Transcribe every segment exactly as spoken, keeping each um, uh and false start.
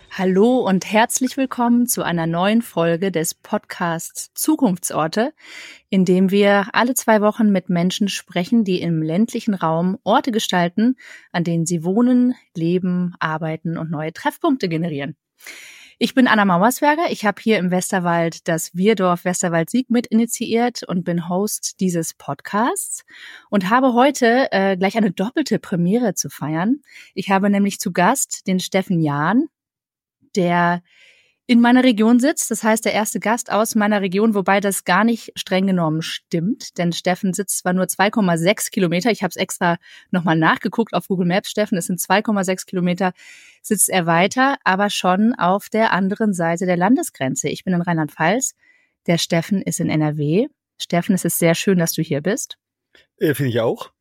Hallo und herzlich willkommen zu einer neuen Folge des Podcasts Zukunftsorte, in dem wir alle zwei Wochen mit Menschen sprechen, die im ländlichen Raum Orte gestalten, an denen sie wohnen, leben, arbeiten und neue Treffpunkte generieren. Ich bin Anna Mauersberger. Ich habe hier im Westerwald das Wirdorf Westerwald-Sieg mit initiiert und bin Host dieses Podcasts und habe heute äh, gleich eine doppelte Premiere zu feiern. Ich habe nämlich zu Gast den Steffen Jahn, der in meiner Region sitzt. Das heißt, der erste Gast aus meiner Region, wobei das gar nicht streng genommen stimmt. Denn Steffen sitzt zwar nur zwei Komma sechs Kilometer, ich habe es extra nochmal nachgeguckt auf Google Maps, Steffen, es sind zwei Komma sechs Kilometer, sitzt er weiter, aber schon auf der anderen Seite der Landesgrenze. Ich bin in Rheinland-Pfalz, der Steffen ist in N R W. Steffen, es ist sehr schön, dass du hier bist. Äh, Finde ich auch.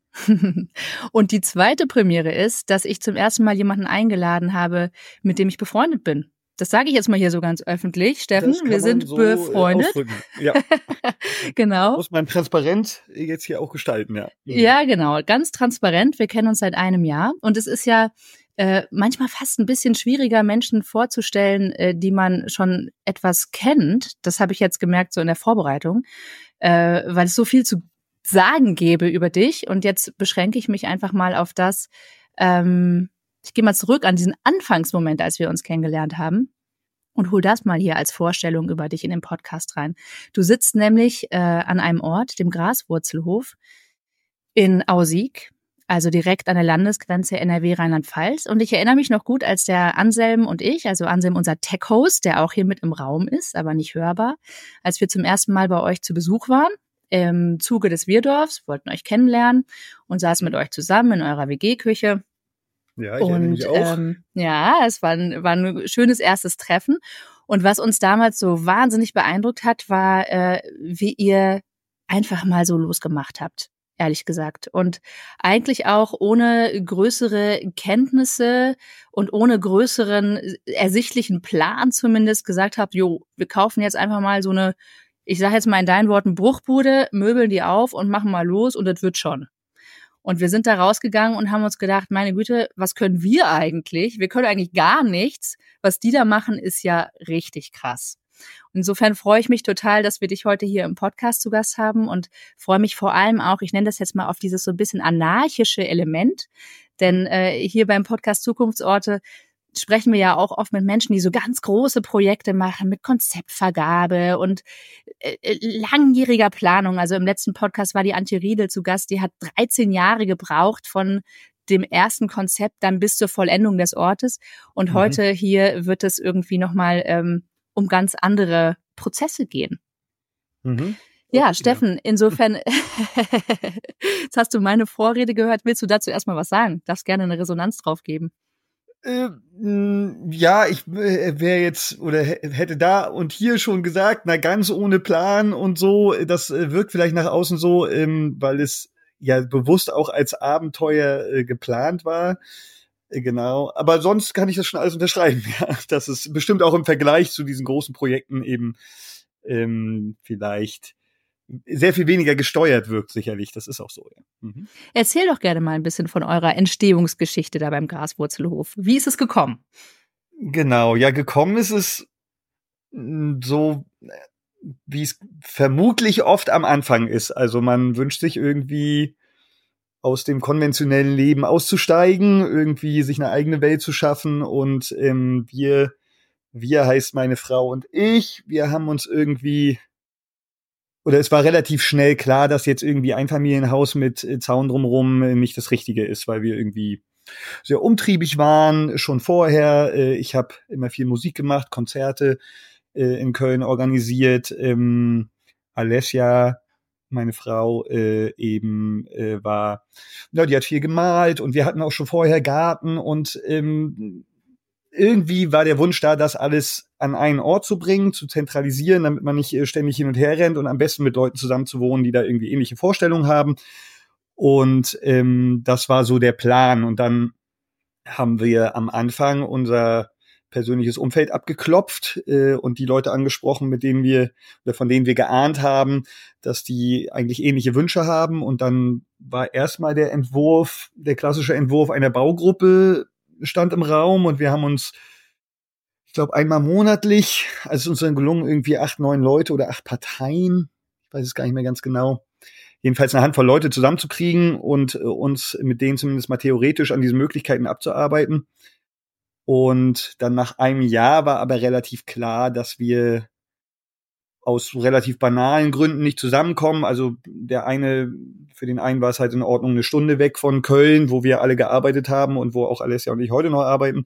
Und die zweite Premiere ist, dass ich zum ersten Mal jemanden eingeladen habe, mit dem ich befreundet bin. Das sage ich jetzt mal hier so ganz öffentlich. Steffen, wir sind so befreundet. Ja. Genau. Muss man transparent jetzt hier auch gestalten, ja. Mhm. Ja, genau. Ganz transparent. Wir kennen uns seit einem Jahr. Und es ist ja äh, manchmal fast ein bisschen schwieriger, Menschen vorzustellen, äh, die man schon etwas kennt. Das habe ich jetzt gemerkt so in der Vorbereitung, äh, weil es so viel zu sagen gebe über dich. Und jetzt beschränke ich mich einfach mal auf das, ähm, ich gehe mal zurück an diesen Anfangsmoment, als wir uns kennengelernt haben und hol das mal hier als Vorstellung über dich in den Podcast rein. Du sitzt nämlich äh, an einem Ort, dem Graswurzelhof in Ausieg, also direkt an der Landesgrenze N R W Rheinland-Pfalz. Und ich erinnere mich noch gut, als der Anselm und ich, also Anselm unser Tech-Host, der auch hier mit im Raum ist, aber nicht hörbar, als wir zum ersten Mal bei euch zu Besuch waren, im Zuge des Wirdorfs, wollten euch kennenlernen und saßen mit euch zusammen in eurer W G-Küche. Ja, ich und erinnere mich auch. Ähm, ja, es war ein, war ein schönes erstes Treffen. Und was uns damals so wahnsinnig beeindruckt hat, war, äh, wie ihr einfach mal so losgemacht habt, ehrlich gesagt. Und eigentlich auch ohne größere Kenntnisse und ohne größeren ersichtlichen Plan zumindest gesagt habt, jo, wir kaufen jetzt einfach mal so eine, ich sage jetzt mal in deinen Worten, Bruchbude, möbeln die auf und machen mal los und das wird schon. Und wir sind da rausgegangen und haben uns gedacht, meine Güte, was können wir eigentlich? Wir können eigentlich gar nichts. Was die da machen, ist ja richtig krass. Insofern freue ich mich total, dass wir dich heute hier im Podcast zu Gast haben und freue mich vor allem auch, ich nenne das jetzt mal auf dieses so ein bisschen anarchische Element, denn äh, hier beim Podcast Zukunftsorte sprechen wir ja auch oft mit Menschen, die so ganz große Projekte machen mit Konzeptvergabe und äh, langjähriger Planung. Also im letzten Podcast war die Antje Riedel zu Gast, die hat dreizehn Jahre gebraucht von dem ersten Konzept dann bis zur Vollendung des Ortes. Und mhm. heute hier wird es irgendwie nochmal ähm, um ganz andere Prozesse gehen. Mhm. Ja, okay, Steffen, ja. insofern, jetzt hast du meine Vorrede gehört. Willst du dazu erstmal was sagen? Darfst gerne eine Resonanz drauf geben. Äh, ja, ich äh, wäre jetzt oder hätte da und hier schon gesagt, na ganz ohne Plan und so, das äh, wirkt vielleicht nach außen so, ähm, weil es ja bewusst auch als Abenteuer äh, geplant war. Äh, genau, aber sonst kann ich das schon alles unterschreiben, ja, dass es bestimmt auch im Vergleich zu diesen großen Projekten eben ähm, vielleicht sehr viel weniger gesteuert wirkt, sicherlich. Das ist auch so, ja. Mhm. Erzähl doch gerne mal ein bisschen von eurer Entstehungsgeschichte da beim Graswurzelhof. Wie ist es gekommen? Genau, ja, gekommen ist es so, wie es vermutlich oft am Anfang ist. Also man wünscht sich irgendwie aus dem konventionellen Leben auszusteigen, irgendwie sich eine eigene Welt zu schaffen und ähm, wir, wir heißt meine Frau und ich, wir haben uns irgendwie Oder es war relativ schnell klar, dass jetzt irgendwie Einfamilienhaus mit Zaun drumherum nicht das Richtige ist, weil wir irgendwie sehr umtriebig waren, schon vorher. Ich habe immer viel Musik gemacht, Konzerte in Köln organisiert. Alessia, meine Frau, eben war, ja, die hat viel gemalt und wir hatten auch schon vorher Garten und irgendwie war der Wunsch da, das alles an einen Ort zu bringen, zu zentralisieren, damit man nicht ständig hin und her rennt und am besten mit Leuten zusammen zu wohnen, die da irgendwie ähnliche Vorstellungen haben. Und ähm, das war so der Plan. Und dann haben wir am Anfang unser persönliches Umfeld abgeklopft äh, und die Leute angesprochen, mit denen wir oder von denen wir geahnt haben, dass die eigentlich ähnliche Wünsche haben. Und dann war erstmal der Entwurf, der klassische Entwurf einer Baugruppe stand im Raum und wir haben uns ich glaube, einmal monatlich. Also es ist uns dann gelungen, irgendwie acht, neun Leute oder acht Parteien, ich weiß es gar nicht mehr ganz genau, jedenfalls eine Handvoll Leute zusammenzukriegen und äh, uns mit denen zumindest mal theoretisch an diesen Möglichkeiten abzuarbeiten. Und dann nach einem Jahr war aber relativ klar, dass wir aus relativ banalen Gründen nicht zusammenkommen. Also der eine, für den einen war es halt in Ordnung, eine Stunde weg von Köln, wo wir alle gearbeitet haben und wo auch Alessia und ich heute noch arbeiten,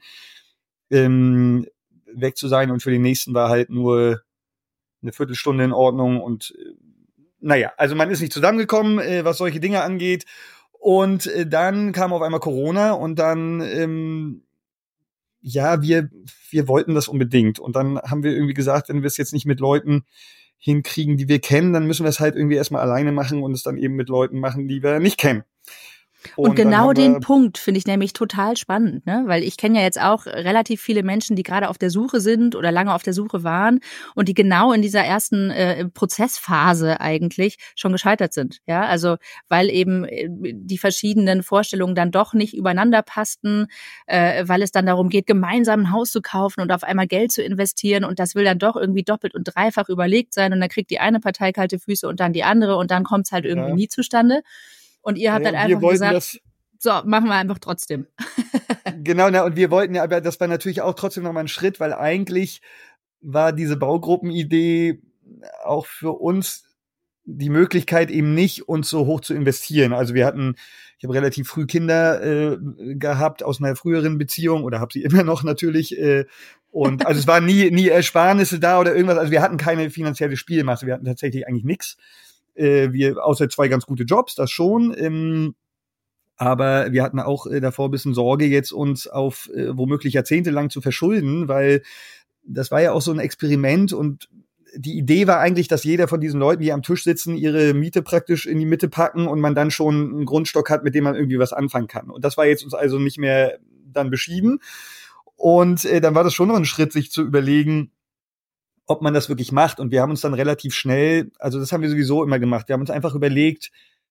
ähm, weg zu sein. Und für den nächsten war halt nur eine Viertelstunde in Ordnung. Und äh, naja, also man ist nicht zusammengekommen, äh, was solche Dinge angeht. Und äh, dann kam auf einmal Corona und dann, ähm, ja, wir, wir wollten das unbedingt. Und dann haben wir irgendwie gesagt, wenn wir es jetzt nicht mit Leuten hinkriegen, die wir kennen, dann müssen wir es halt irgendwie erstmal alleine machen und es dann eben mit Leuten machen, die wir nicht kennen. Und, und genau den Punkt finde ich nämlich total spannend, ne? Weil ich kenne ja jetzt auch relativ viele Menschen, die gerade auf der Suche sind oder lange auf der Suche waren und die genau in dieser ersten äh, Prozessphase eigentlich schon gescheitert sind. Ja, also weil eben die verschiedenen Vorstellungen dann doch nicht übereinander passten, äh, weil es dann darum geht, gemeinsam ein Haus zu kaufen und auf einmal Geld zu investieren und das will dann doch irgendwie doppelt und dreifach überlegt sein und dann kriegt die eine Partei kalte Füße und dann die andere und dann kommt es halt irgendwie ja. nie zustande. Und ihr habt ja, dann einfach gesagt, das, so, machen wir einfach trotzdem. Genau, na, und wir wollten ja, aber das war natürlich auch trotzdem noch mal ein Schritt, weil eigentlich war diese Baugruppenidee auch für uns die Möglichkeit eben nicht, uns so hoch zu investieren. Also wir hatten, ich habe relativ früh Kinder äh, gehabt aus einer früheren Beziehung oder habe sie immer noch natürlich. Äh, und also es waren nie, nie Ersparnisse da oder irgendwas. Also wir hatten keine finanzielle Spielmasse. Wir hatten tatsächlich eigentlich nichts. Äh, wir, außer zwei ganz gute Jobs, das schon. Ähm, aber wir hatten auch äh, davor ein bisschen Sorge, jetzt uns auf äh, womöglich jahrzehntelang zu verschulden, weil das war ja auch so ein Experiment und die Idee war eigentlich, dass jeder von diesen Leuten, die am Tisch sitzen, ihre Miete praktisch in die Mitte packen und man dann schon einen Grundstock hat, mit dem man irgendwie was anfangen kann. Und das war jetzt uns also nicht mehr dann beschieden. Und äh, dann war das schon noch ein Schritt, sich zu überlegen, ob man das wirklich macht. Und wir haben uns dann relativ schnell, also das haben wir sowieso immer gemacht, wir haben uns einfach überlegt,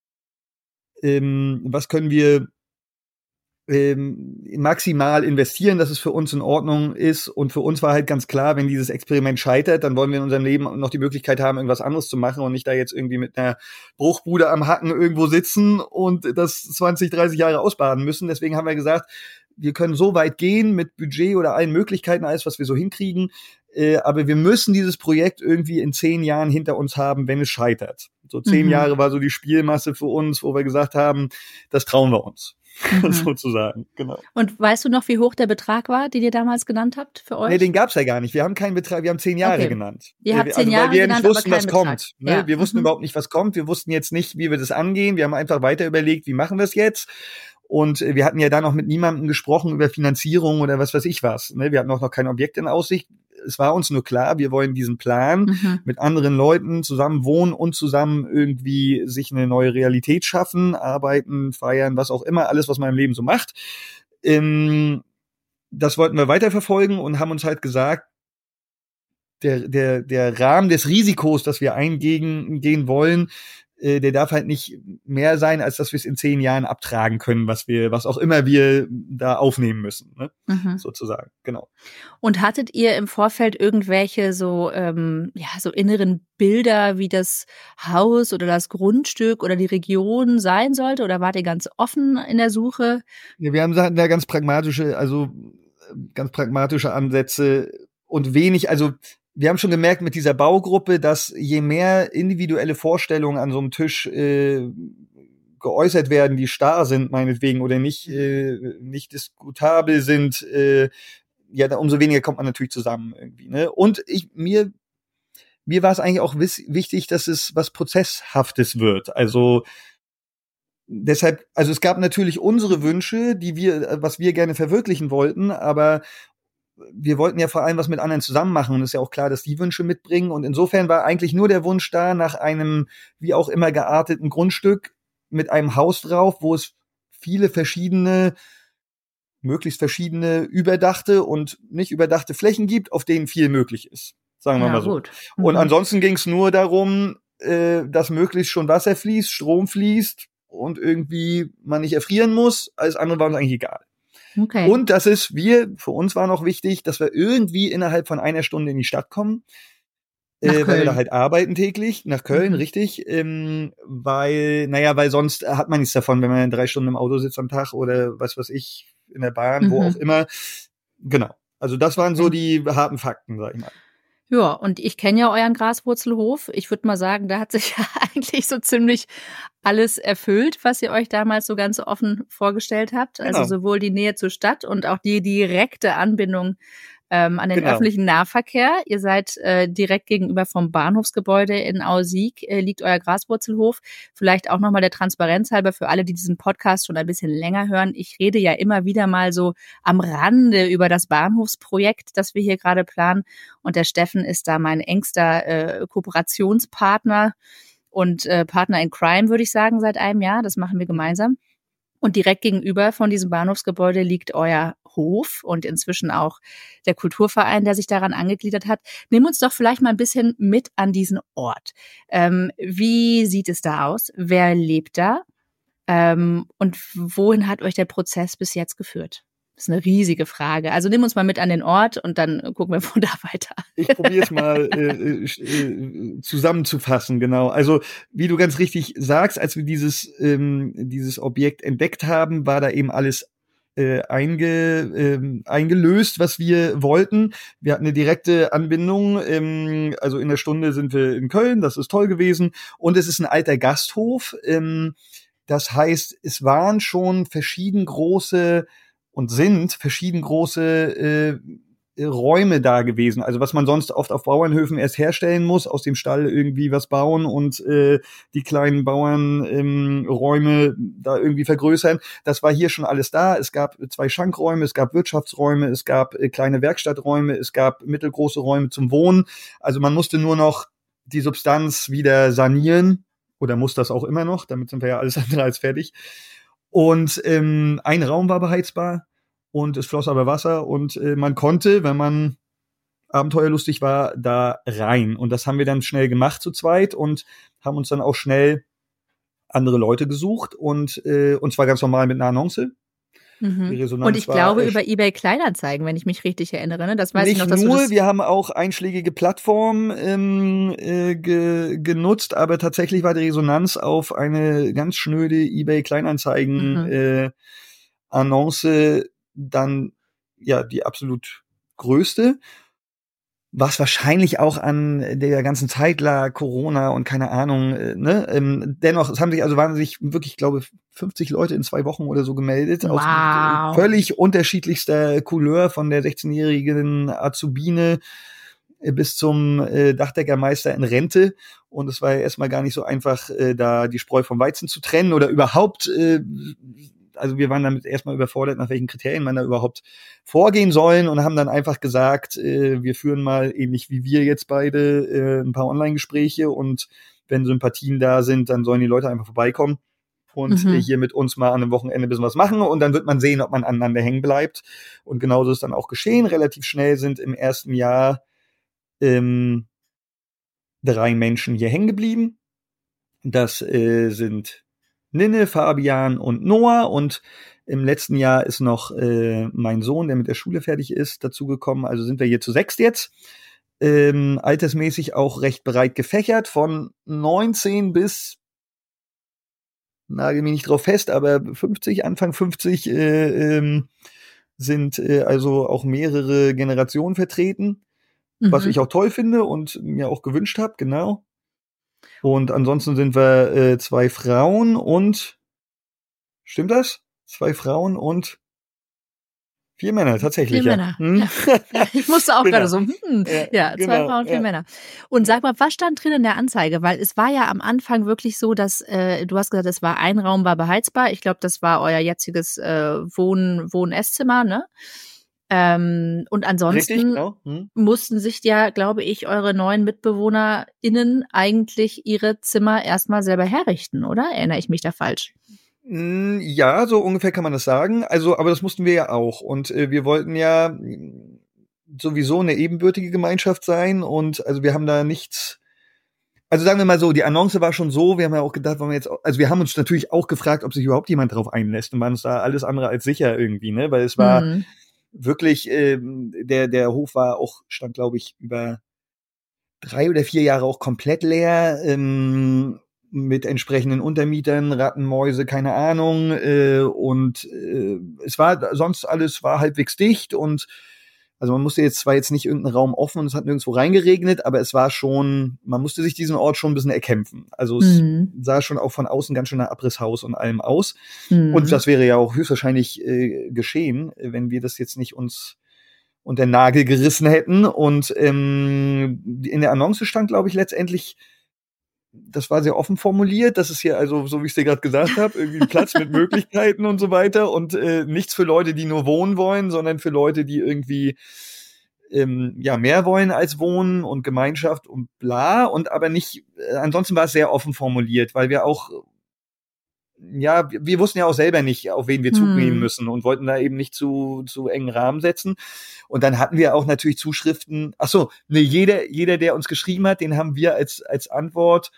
ähm, was können wir ähm, maximal investieren, dass es für uns in Ordnung ist. Und für uns war halt ganz klar, wenn dieses Experiment scheitert, dann wollen wir in unserem Leben noch die Möglichkeit haben, irgendwas anderes zu machen und nicht da jetzt irgendwie mit einer Bruchbude am Hacken irgendwo sitzen und das zwanzig, dreißig Jahre ausbaden müssen. Deswegen haben wir gesagt, wir können so weit gehen mit Budget oder allen Möglichkeiten, alles, was wir so hinkriegen. Äh, aber wir müssen dieses Projekt irgendwie in zehn Jahren hinter uns haben, wenn es scheitert. So zehn mhm. Jahre war so die Spielmasse für uns, wo wir gesagt haben, das trauen wir uns. Mhm. Sozusagen, genau. Und weißt du noch, wie hoch der Betrag war, den ihr damals genannt habt für euch? Nee, den gab's ja gar nicht. Wir haben keinen Betrag, wir haben zehn Jahre okay. genannt. Ihr habt zehn also, Jahre weil wir genannt, nicht wussten, aber kein was Betrag. kommt. Ne? Ja. Wir wussten mhm. überhaupt nicht, was kommt. Wir wussten jetzt nicht, wie wir das angehen. Wir haben einfach weiter überlegt, wie machen wir es jetzt? Und wir hatten ja da noch mit niemandem gesprochen über Finanzierung oder was weiß ich was. Wir hatten auch noch kein Objekt in Aussicht. Es war uns nur klar, wir wollen diesen Plan mhm. mit anderen Leuten zusammen wohnen und zusammen irgendwie sich eine neue Realität schaffen, arbeiten, feiern, was auch immer, alles, was man im Leben so macht. Das wollten wir weiterverfolgen und haben uns halt gesagt, der, der, der Rahmen des Risikos, das wir eingehen gehen wollen, der darf halt nicht mehr sein, als dass wir es in zehn Jahren abtragen können, was wir, was auch immer wir da aufnehmen müssen, ne? Mhm. Sozusagen, genau. Und hattet ihr im Vorfeld irgendwelche so, ähm, ja, so inneren Bilder, wie das Haus oder das Grundstück oder die Region sein sollte? Oder wart ihr ganz offen in der Suche? Ja, wir haben da ganz pragmatische, also ganz pragmatische Ansätze und wenig, also wir haben schon gemerkt mit dieser Baugruppe, dass je mehr individuelle Vorstellungen an so einem Tisch äh, geäußert werden, die starr sind meinetwegen oder nicht äh, nicht diskutabel sind, äh, ja, da, umso weniger kommt man natürlich zusammen irgendwie. Ne? Und ich mir mir war es eigentlich auch wiss, wichtig, dass es was Prozesshaftes wird. Also deshalb, also es gab natürlich unsere Wünsche, die wir, was wir gerne verwirklichen wollten, aber wir wollten ja vor allem was mit anderen zusammen machen und es ist ja auch klar, dass die Wünsche mitbringen und insofern war eigentlich nur der Wunsch da nach einem wie auch immer gearteten Grundstück mit einem Haus drauf, wo es viele verschiedene, möglichst verschiedene überdachte und nicht überdachte Flächen gibt, auf denen viel möglich ist, sagen wir ja, mal so. Gut. Mhm. Und ansonsten ging es nur darum, äh, dass möglichst schon Wasser fließt, Strom fließt und irgendwie man nicht erfrieren muss, alles andere war uns eigentlich egal. Okay. Und das ist, wir, für uns war noch wichtig, dass wir irgendwie innerhalb von einer Stunde in die Stadt kommen. Nach Äh, weil wir da Köln. halt arbeiten täglich, nach Köln, Mhm. richtig. Ähm, weil, naja, weil sonst hat man nichts davon, wenn man drei Stunden im Auto sitzt am Tag oder was weiß ich, in der Bahn, wo Mhm. auch immer. Genau. Also das waren so Okay. die harten Fakten, sag ich mal. Ja, und ich kenne ja euren Graswurzelhof. Ich würde mal sagen, da hat sich ja eigentlich so ziemlich alles erfüllt, was ihr euch damals so ganz offen vorgestellt habt. Also Genau. sowohl die Nähe zur Stadt und auch die direkte Anbindung ähm, an den Genau. öffentlichen Nahverkehr. Ihr seid äh, direkt gegenüber vom Bahnhofsgebäude in Ausieg, äh, liegt euer Graswurzelhof. Vielleicht auch nochmal der Transparenz halber für alle, die diesen Podcast schon ein bisschen länger hören. Ich rede ja immer wieder mal so am Rande über das Bahnhofsprojekt, das wir hier gerade planen. Und der Steffen ist da mein engster äh, Kooperationspartner und äh, Partner in Crime, würde ich sagen, seit einem Jahr. Das machen wir gemeinsam. Und direkt gegenüber von diesem Bahnhofsgebäude liegt euer Hof und inzwischen auch der Kulturverein, der sich daran angegliedert hat. Nimm uns doch vielleicht mal ein bisschen mit an diesen Ort. Ähm, wie sieht es da aus? Wer lebt da? Ähm, und wohin hat euch der Prozess bis jetzt geführt? Das ist eine riesige Frage. Also nimm uns mal mit an den Ort und dann gucken wir von da weiter. Ich probiere es mal äh, äh, zusammenzufassen, genau. Also wie du ganz richtig sagst, als wir dieses ähm, dieses Objekt entdeckt haben, war da eben alles äh, einge, äh, eingelöst, was wir wollten. Wir hatten eine direkte Anbindung. Ähm, also in der Stunde sind wir in Köln, das ist toll gewesen. Und es ist ein alter Gasthof. Ähm, das heißt, es waren schon verschieden große und sind verschieden große äh, Räume da gewesen. Also was man sonst oft auf Bauernhöfen erst herstellen muss, aus dem Stall irgendwie was bauen und äh, die kleinen Bauernräume ähm, da irgendwie vergrößern. Das war hier schon alles da. Es gab zwei Schankräume, es gab Wirtschaftsräume, es gab äh, kleine Werkstatträume, es gab mittelgroße Räume zum Wohnen. Also man musste nur noch die Substanz wieder sanieren oder muss das auch immer noch. Damit sind wir ja alles andere als fertig. Und ähm, ein Raum war beheizbar und es floss aber Wasser und äh, man konnte, wenn man abenteuerlustig war, da rein. Und das haben wir dann schnell gemacht zu zweit und haben uns dann auch schnell andere Leute gesucht und äh, und zwar ganz normal mit einer Annonce. Mhm. Die Resonanz Und ich war glaube echt über eBay Kleinanzeigen, wenn ich mich richtig erinnere. Ne? Das weiß nicht ich noch, dass nur, du das wir haben auch einschlägige Plattformen ähm, äh, ge, genutzt, aber tatsächlich war die Resonanz auf eine ganz schnöde eBay Kleinanzeigen mhm. äh, Annonce dann ja die absolut größte, was wahrscheinlich auch an der ganzen Zeit lag, Corona und keine Ahnung, äh, ne? Ähm, dennoch, es haben sich also wahnsinnig, wirklich, glaube fünfzig Leute in zwei Wochen oder so gemeldet, aus äh, Wow. völlig unterschiedlichster Couleur, von der sechzehnjährigen Azubine äh, bis zum äh, Dachdeckermeister in Rente. Und es war ja erstmal gar nicht so einfach, äh, da die Spreu vom Weizen zu trennen oder überhaupt äh, also wir waren damit erstmal überfordert, nach welchen Kriterien man da überhaupt vorgehen sollen und haben dann einfach gesagt, äh, wir führen mal, ähnlich wie wir jetzt beide, äh, ein paar Online-Gespräche und wenn Sympathien da sind, dann sollen die Leute einfach vorbeikommen und Mhm. äh, hier mit uns mal an einem Wochenende ein bisschen was machen und dann wird man sehen, ob man aneinander hängen bleibt. Und genauso ist dann auch geschehen. Relativ schnell sind im ersten Jahr ähm, drei Menschen hier hängen geblieben. Das äh, sind Ninne, Fabian und Noah und im letzten Jahr ist noch äh, mein Sohn, der mit der Schule fertig ist, dazugekommen. Also sind wir hier zu sechst jetzt. Ähm, altersmäßig auch recht breit gefächert, von neunzehn bis, nagel mich nicht drauf fest, aber fünfzig, Anfang fünfzig äh, ähm, sind äh, also auch mehrere Generationen vertreten, mhm. was ich auch toll finde und mir auch gewünscht habe, genau. Und ansonsten sind wir äh, zwei Frauen und stimmt das? Zwei Frauen und vier Männer, tatsächlich, Vier ja. Männer. Hm? Ja. Ich musste auch genau. gerade so, hm, ja, ja, genau, zwei Frauen, vier ja. Männer. Und sag mal, was stand drin in der Anzeige? Weil es war ja am Anfang wirklich so, dass, äh, du hast gesagt, es war ein Raum, war beheizbar. Ich glaube, das war euer jetziges äh, Wohn-, Wohn-Esszimmer, ne? Ähm, und ansonsten Richtig, genau. Hm. mussten sich ja, glaube ich, eure neuen MitbewohnerInnen eigentlich ihre Zimmer erstmal selber herrichten, oder? Erinnere ich mich da falsch? Ja, so ungefähr kann man das sagen. Also, aber das mussten wir ja auch. Und äh, wir wollten ja sowieso eine ebenbürtige Gemeinschaft sein. Und also wir haben da nichts Also sagen wir mal so, die Annonce war schon so, wir haben ja auch gedacht, wollen wir jetzt, also wir haben uns natürlich auch gefragt, ob sich überhaupt jemand drauf einlässt und waren uns da alles andere als sicher irgendwie, ne, weil es war Mhm. wirklich, ähm, der, der Hof war auch, stand glaube ich über drei oder vier Jahre auch komplett leer, ähm, mit entsprechenden Untermietern, Ratten, Mäuse, keine Ahnung, äh, und äh, es war sonst alles war halbwegs dicht und also man musste jetzt zwar jetzt nicht irgendeinen Raum offen und es hat nirgendwo reingeregnet, aber es war schon, man musste sich diesen Ort schon ein bisschen erkämpfen. Also es Mhm. sah schon auch von außen ganz schön nach Abrisshaus und allem aus. Mhm. Und das wäre ja auch höchstwahrscheinlich äh, geschehen, wenn wir das jetzt nicht uns unter den Nagel gerissen hätten. Und ähm, in der Annonce stand, glaube ich, letztendlich, das war sehr offen formuliert, das ist hier also, so wie ich es dir gerade gesagt habe, irgendwie ein Platz mit Möglichkeiten und so weiter und äh, nichts für Leute, die nur wohnen wollen, sondern für Leute, die irgendwie ähm, ja mehr wollen als wohnen und Gemeinschaft und bla und aber nicht, äh, ansonsten war es sehr offen formuliert, weil wir auch ja, wir, wir wussten ja auch selber nicht, auf wen wir zugehen Mhm. müssen und wollten da eben nicht zu zu engen Rahmen setzen. Und dann hatten wir auch natürlich Zuschriften. Ach so, ne, jeder jeder, der uns geschrieben hat, den haben wir als als Antwort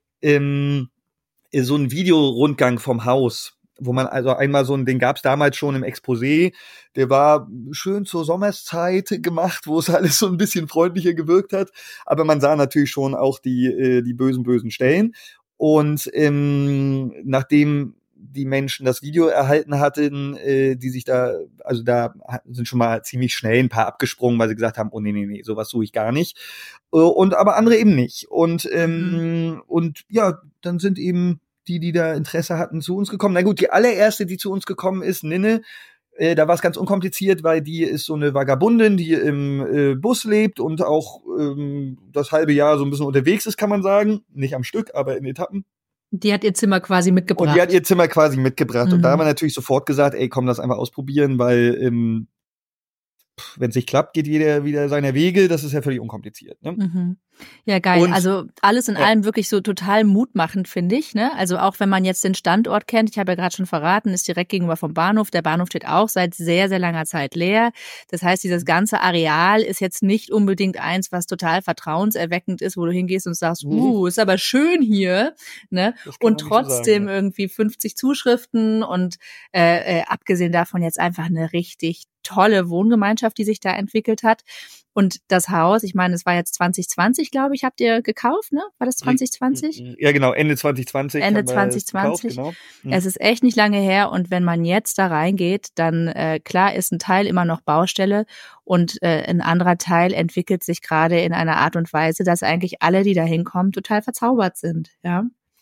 ähm, so einen Videorundgang vom Haus, wo man also einmal so ein, den gab's damals schon im Exposé, der war schön zur Sommerszeit gemacht, wo es alles so ein bisschen freundlicher gewirkt hat, aber man sah natürlich schon auch die äh, die bösen bösen Stellen. Und ähm, nachdem die Menschen das Video erhalten hatten, äh, die sich da, also da sind schon mal ziemlich schnell ein paar abgesprungen, weil sie gesagt haben, oh nee, nee, nee, sowas suche ich gar nicht. Äh, und aber andere eben nicht. Und ähm, Mhm. und ja, dann sind eben die, die da Interesse hatten, zu uns gekommen. Na gut, die allererste, die zu uns gekommen ist, Ninne, äh, da war es ganz unkompliziert, weil die ist so eine Vagabundin, die im äh, Bus lebt und auch ähm, das halbe Jahr so ein bisschen unterwegs ist, kann man sagen. Nicht am Stück, aber in Etappen. Die hat ihr Zimmer quasi mitgebracht. Und die hat ihr Zimmer quasi mitgebracht. Mhm. Und da haben wir natürlich sofort gesagt, ey, komm, das einfach ausprobieren, weil ähm, wenn es nicht klappt, geht jeder wieder seiner Wege. Das ist ja völlig unkompliziert. Ne? Mhm. Ja, geil. Und, also alles in ja. allem wirklich so total mutmachend, finde ich. Ne? Also auch wenn man jetzt den Standort kennt, ich habe ja gerade schon verraten, ist direkt gegenüber vom Bahnhof. Der Bahnhof steht auch seit sehr, sehr langer Zeit leer. Das heißt, dieses ganze Areal ist jetzt nicht unbedingt eins, was total vertrauenserweckend ist, wo du hingehst und sagst, Mhm. uh, ist aber schön hier. Ne? Das kann Und man nicht so trotzdem sagen, ja. irgendwie fünfzig Zuschriften und äh, äh, abgesehen davon jetzt einfach eine richtig tolle Wohngemeinschaft, die sich da entwickelt hat. Und das Haus, ich meine, es war jetzt zwanzig zwanzig, glaube ich, habt ihr gekauft, ne? War das zwanzig zwanzig? Ja, genau, Ende zwanzig zwanzig Ende haben wir zwanzig es gekauft, zwanzig. genau. Mhm. Es ist echt nicht lange her und wenn man jetzt da reingeht, dann äh, klar ist ein Teil immer noch Baustelle und äh, ein anderer Teil entwickelt sich gerade in einer Art und Weise, dass eigentlich alle, die da hinkommen, total verzaubert sind, ja.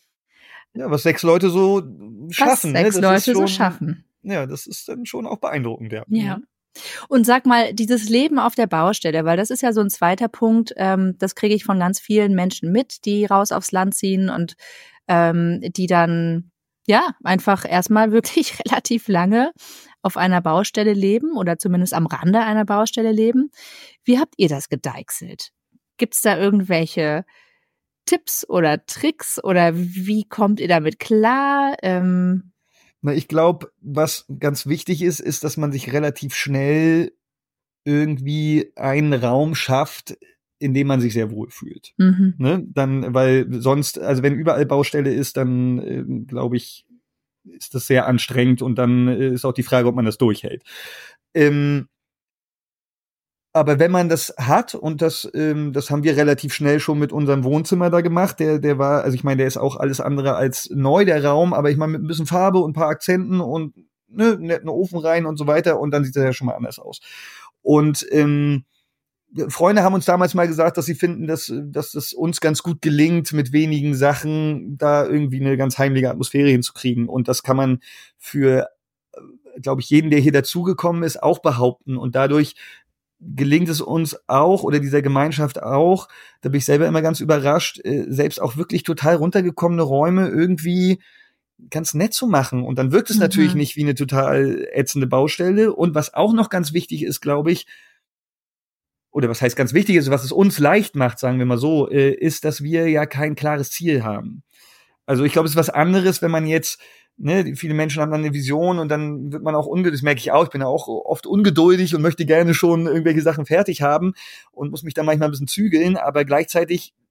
Ja, was sechs Leute so schaffen, Was ne? sechs Das Leute ist schon, so schaffen. Ja, das ist dann schon auch beeindruckend, ja. Ja. Und sag mal, dieses Leben auf der Baustelle, weil das ist ja so ein zweiter Punkt, ähm, das kriege ich von ganz vielen Menschen mit, die raus aufs Land ziehen und ähm, die dann ja einfach erstmal wirklich relativ lange auf einer Baustelle leben oder zumindest am Rande einer Baustelle leben. Wie habt ihr das gedeichselt? Gibt's da irgendwelche Tipps oder Tricks oder wie kommt ihr damit klar? Ähm, Na, ich glaube, was ganz wichtig ist, ist, dass man sich relativ schnell irgendwie einen Raum schafft, in dem man sich sehr wohl fühlt. mhm. Ne? Dann, weil sonst, also wenn überall Baustelle ist, dann äh, glaube ich, ist das sehr anstrengend und dann äh, ist auch die Frage, ob man das durchhält. Ähm, aber wenn man das hat, und das, ähm, das haben wir relativ schnell schon mit unserem Wohnzimmer da gemacht, der, der war, also ich meine, der ist auch alles andere als neu, der Raum, aber ich meine, mit ein bisschen Farbe und ein paar Akzenten und ne, netten Ofen rein und so weiter, und dann sieht das ja schon mal anders aus. Und ähm, Freunde haben uns damals mal gesagt, dass sie finden, dass, dass es uns ganz gut gelingt, mit wenigen Sachen da irgendwie eine ganz heimliche Atmosphäre hinzukriegen. Und das kann man für, glaube ich, jeden, der hier dazugekommen ist, auch behaupten. Und dadurch gelingt es uns auch oder dieser Gemeinschaft auch, da bin ich selber immer ganz überrascht, selbst auch wirklich total runtergekommene Räume irgendwie ganz nett zu machen. Und dann wirkt es mhm. natürlich nicht wie eine total ätzende Baustelle. Und was auch noch ganz wichtig ist, glaube ich, oder was heißt ganz wichtig ist, was es uns leicht macht, sagen wir mal so, ist, dass wir ja kein klares Ziel haben. Also ich glaube, es ist was anderes, wenn man jetzt, ne, viele Menschen haben dann eine Vision und dann wird man auch ungeduldig, das merke ich auch, ich bin ja auch oft ungeduldig und möchte gerne schon irgendwelche Sachen fertig haben und muss mich dann manchmal ein bisschen zügeln, aber gleichzeitig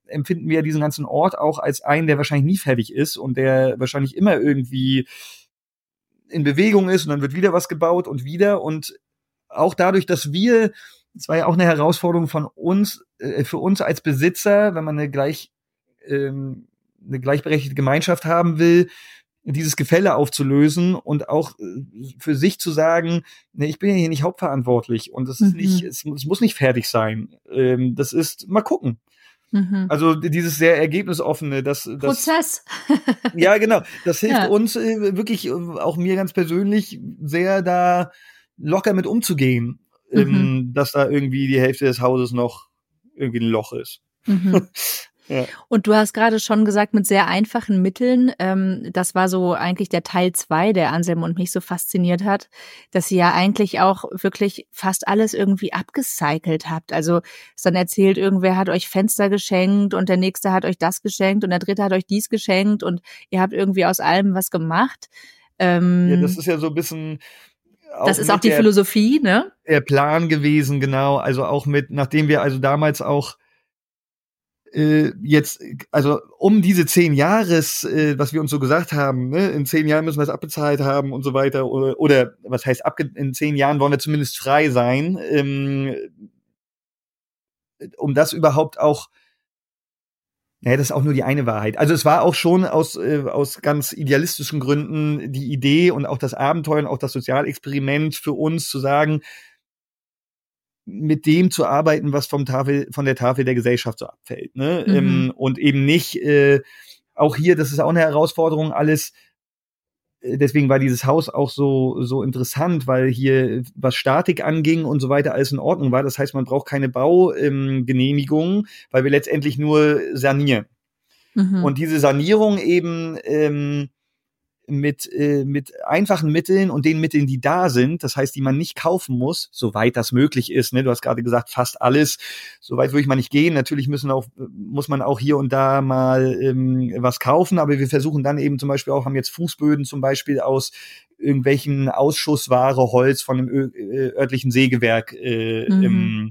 empfinden wir diesen ganzen Ort auch als einen, der wahrscheinlich nie fertig ist und der wahrscheinlich immer irgendwie in Bewegung ist und dann wird wieder was gebaut und wieder. Und auch dadurch, dass wir, das war ja auch eine Herausforderung von uns, äh, für uns als Besitzer, wenn man eine gleich ähm, eine gleichberechtigte Gemeinschaft haben will, dieses Gefälle aufzulösen und auch für sich zu sagen, nee, ich bin ja hier nicht hauptverantwortlich und das ist mhm. nicht, es, es muss nicht fertig sein. Ähm, das ist, mal gucken. Mhm. Also dieses sehr ergebnisoffene, das, das Prozess. Ja, genau. Das hilft ja. uns äh, wirklich, äh, auch mir ganz persönlich, sehr da locker mit umzugehen, mhm. ähm, dass da irgendwie die Hälfte des Hauses noch irgendwie ein Loch ist. Mhm. Ja. Und du hast gerade schon gesagt, mit sehr einfachen Mitteln, ähm, das war so eigentlich der Teil zwei, der Anselm und mich so fasziniert hat, dass ihr ja eigentlich auch wirklich fast alles irgendwie abgecycelt habt. Also es dann erzählt, irgendwer hat euch Fenster geschenkt und der nächste hat euch das geschenkt und der dritte hat euch dies geschenkt und ihr habt irgendwie aus allem was gemacht. Ähm, ja, das ist ja so ein bisschen auch das ist auch die der, Philosophie, ne? Der Plan gewesen, genau. Also auch mit, nachdem wir also damals auch jetzt, also um diese zehn Jahres, äh, was wir uns so gesagt haben, ne, in zehn Jahren müssen wir es abbezahlt haben und so weiter, oder, oder was heißt, abge- in zehn Jahren wollen wir zumindest frei sein, ähm, um das überhaupt auch, naja, das ist auch nur die eine Wahrheit. Also es war auch schon aus, äh, aus ganz idealistischen Gründen die Idee und auch das Abenteuer und auch das Sozialexperiment für uns zu sagen, mit dem zu arbeiten, was vom Tafel, von der Tafel der Gesellschaft so abfällt, ne? Mhm. Ähm, und eben nicht, äh, auch hier, das ist auch eine Herausforderung, alles, äh, deswegen war dieses Haus auch so, so interessant, weil hier, was Statik anging und so weiter, alles in Ordnung war. Das heißt, man braucht keine Baugenehmigung, ähm, weil wir letztendlich nur sanieren. Mhm. Und diese Sanierung eben, ähm, mit äh, mit einfachen Mitteln und den Mitteln, die da sind, das heißt, die man nicht kaufen muss, soweit das möglich ist, ne? Du hast gerade gesagt, fast alles, soweit würde ich mal nicht gehen. Natürlich müssen auch muss man auch hier und da mal ähm, was kaufen, aber wir versuchen dann eben zum Beispiel auch, haben jetzt Fußböden zum Beispiel aus irgendwelchen Ausschussware, Holz von einem ö- örtlichen Sägewerk äh, mhm. im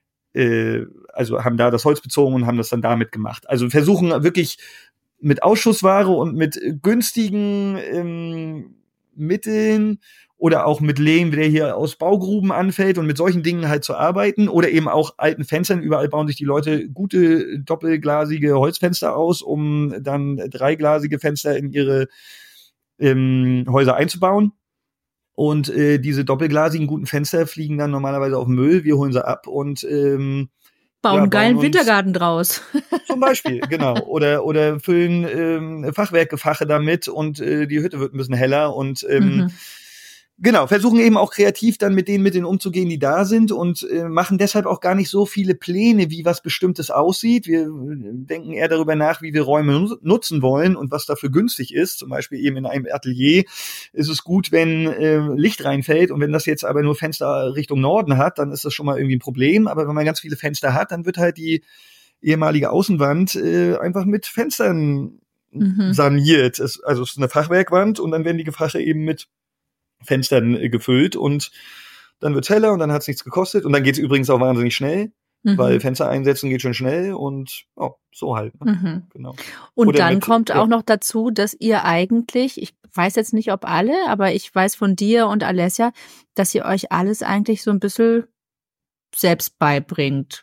äh, also haben da das Holz bezogen und haben das dann damit gemacht. Also versuchen wirklich mit Ausschussware und mit günstigen ähm, Mitteln oder auch mit Lehm, der hier aus Baugruben anfällt und mit solchen Dingen halt zu arbeiten oder eben auch alten Fenstern. Überall bauen sich die Leute gute doppelglasige Holzfenster aus, um dann dreiglasige Fenster in ihre ähm, Häuser einzubauen. Und äh, diese doppelglasigen guten Fenster fliegen dann normalerweise auf Müll. Wir holen sie ab und ähm, bauen ja, einen geilen Wintergarten draus. Zum Beispiel, genau. Oder oder füllen ähm, Fachwerkgefache damit und äh, die Hütte wird ein bisschen heller und ähm, mhm. genau, versuchen eben auch kreativ dann mit den Mitteln umzugehen, die da sind und äh, machen deshalb auch gar nicht so viele Pläne, wie was Bestimmtes aussieht. Wir denken eher darüber nach, wie wir Räume nutzen wollen und was dafür günstig ist. Zum Beispiel eben in einem Atelier ist es gut, wenn äh, Licht reinfällt und wenn das jetzt aber nur Fenster Richtung Norden hat, dann ist das schon mal irgendwie ein Problem. Aber wenn man ganz viele Fenster hat, dann wird halt die ehemalige Außenwand äh, einfach mit Fenstern mhm. saniert. Es, also es ist eine Fachwerkwand und dann werden die Gefache eben mit Fenstern äh, gefüllt und dann wird's heller und dann hat's nichts gekostet und dann geht's übrigens auch wahnsinnig schnell, mhm. weil Fenster einsetzen geht schon schnell und oh, so halt. Ne? Mhm. Genau. Und Oder dann mit, kommt ja. auch noch dazu, dass ihr eigentlich, ich weiß jetzt nicht, ob alle, aber ich weiß von dir und Alessia, dass ihr euch alles eigentlich so ein bisschen selbst beibringt.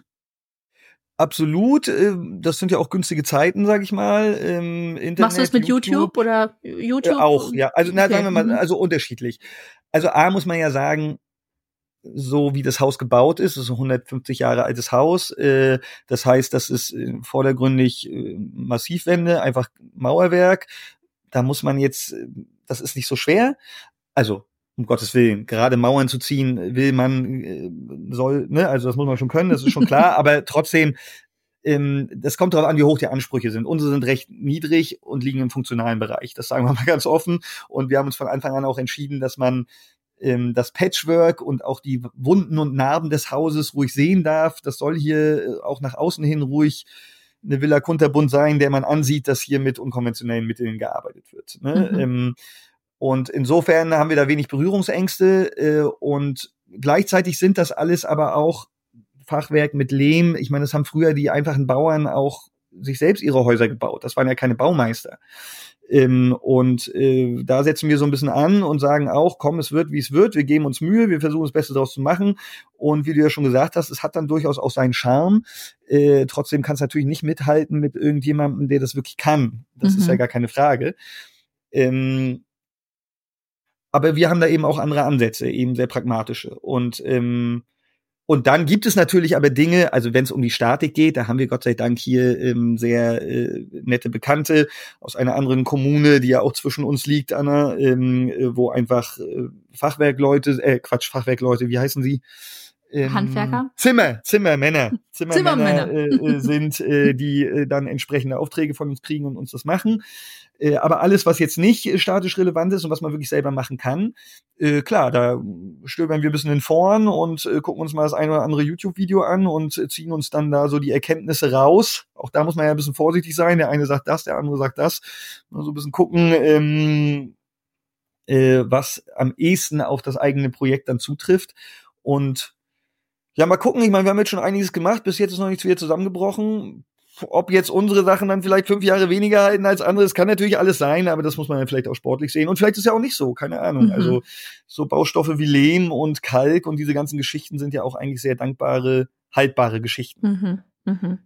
Absolut, das sind ja auch günstige Zeiten, sag ich mal. Im Internet, machst du es mit YouTube, YouTube oder YouTube? Äh, auch, ja. Also na, okay. sagen wir mal, also unterschiedlich. Also A muss man ja sagen, so wie das Haus gebaut ist, ist ein hundertfünfzig Jahre altes Haus. Äh, das heißt, das ist äh, vordergründig äh, Massivwände, einfach Mauerwerk. Da muss man jetzt, äh, das ist nicht so schwer. Also um Gottes Willen, gerade Mauern zu ziehen, will man, äh, soll, ne, also das muss man schon können, das ist schon klar, aber trotzdem, ähm, das kommt darauf an, wie hoch die Ansprüche sind. Unsere sind recht niedrig und liegen im funktionalen Bereich, das sagen wir mal ganz offen. Und wir haben uns von Anfang an auch entschieden, dass man ähm, das Patchwork und auch die Wunden und Narben des Hauses ruhig sehen darf. Das soll hier auch nach außen hin ruhig eine Villa Kunterbund sein, der man ansieht, dass hier mit unkonventionellen Mitteln gearbeitet wird. Ne? Mhm. Ähm, Und insofern haben wir da wenig Berührungsängste äh, und gleichzeitig sind das alles aber auch Fachwerk mit Lehm. Ich meine, das haben früher die einfachen Bauern auch sich selbst ihre Häuser gebaut. Das waren ja keine Baumeister. Ähm, und äh, da setzen wir so ein bisschen an und sagen auch, komm, es wird, wie es wird, wir geben uns Mühe, wir versuchen das Beste daraus zu machen. Und wie du ja schon gesagt hast, es hat dann durchaus auch seinen Charme. Äh, trotzdem kann es natürlich nicht mithalten mit irgendjemandem, der das wirklich kann. Das mhm. ist ja gar keine Frage. Ähm, aber wir haben da eben auch andere Ansätze, eben sehr pragmatische. Und ähm, Und dann gibt es natürlich aber Dinge, also wenn es um die Statik geht, da haben wir Gott sei Dank hier ähm, sehr äh, nette Bekannte aus einer anderen Kommune, die ja auch zwischen uns liegt, Anna, ähm, äh, wo einfach äh, Fachwerkleute, äh, Quatsch, Fachwerkleute, wie heißen sie? Ähm, Handwerker? Zimmer, Zimmermänner, Zimmermänner, Zimmermänner. äh, äh, sind, äh, die äh, dann entsprechende Aufträge von uns kriegen und uns das machen. Äh, aber alles, was jetzt nicht äh, statisch relevant ist und was man wirklich selber machen kann, äh, klar, da stöbern wir ein bisschen in Foren und äh, gucken uns mal das eine oder andere YouTube-Video an und äh, ziehen uns dann da so die Erkenntnisse raus. Auch da muss man ja ein bisschen vorsichtig sein. Der eine sagt das, der andere sagt das. Mal so ein bisschen gucken, ähm, äh, was am ehesten auf das eigene Projekt dann zutrifft. Und ja, mal gucken. Ich meine, wir haben jetzt schon einiges gemacht. Bis jetzt ist noch nichts wieder zusammengebrochen. Ob jetzt unsere Sachen dann vielleicht fünf Jahre weniger halten als andere, das kann natürlich alles sein, aber das muss man ja vielleicht auch sportlich sehen. Und vielleicht ist ja auch nicht so, keine Ahnung. Mhm. Also so Baustoffe wie Lehm und Kalk und diese ganzen Geschichten sind ja auch eigentlich sehr dankbare, haltbare Geschichten. Mhm. Mhm.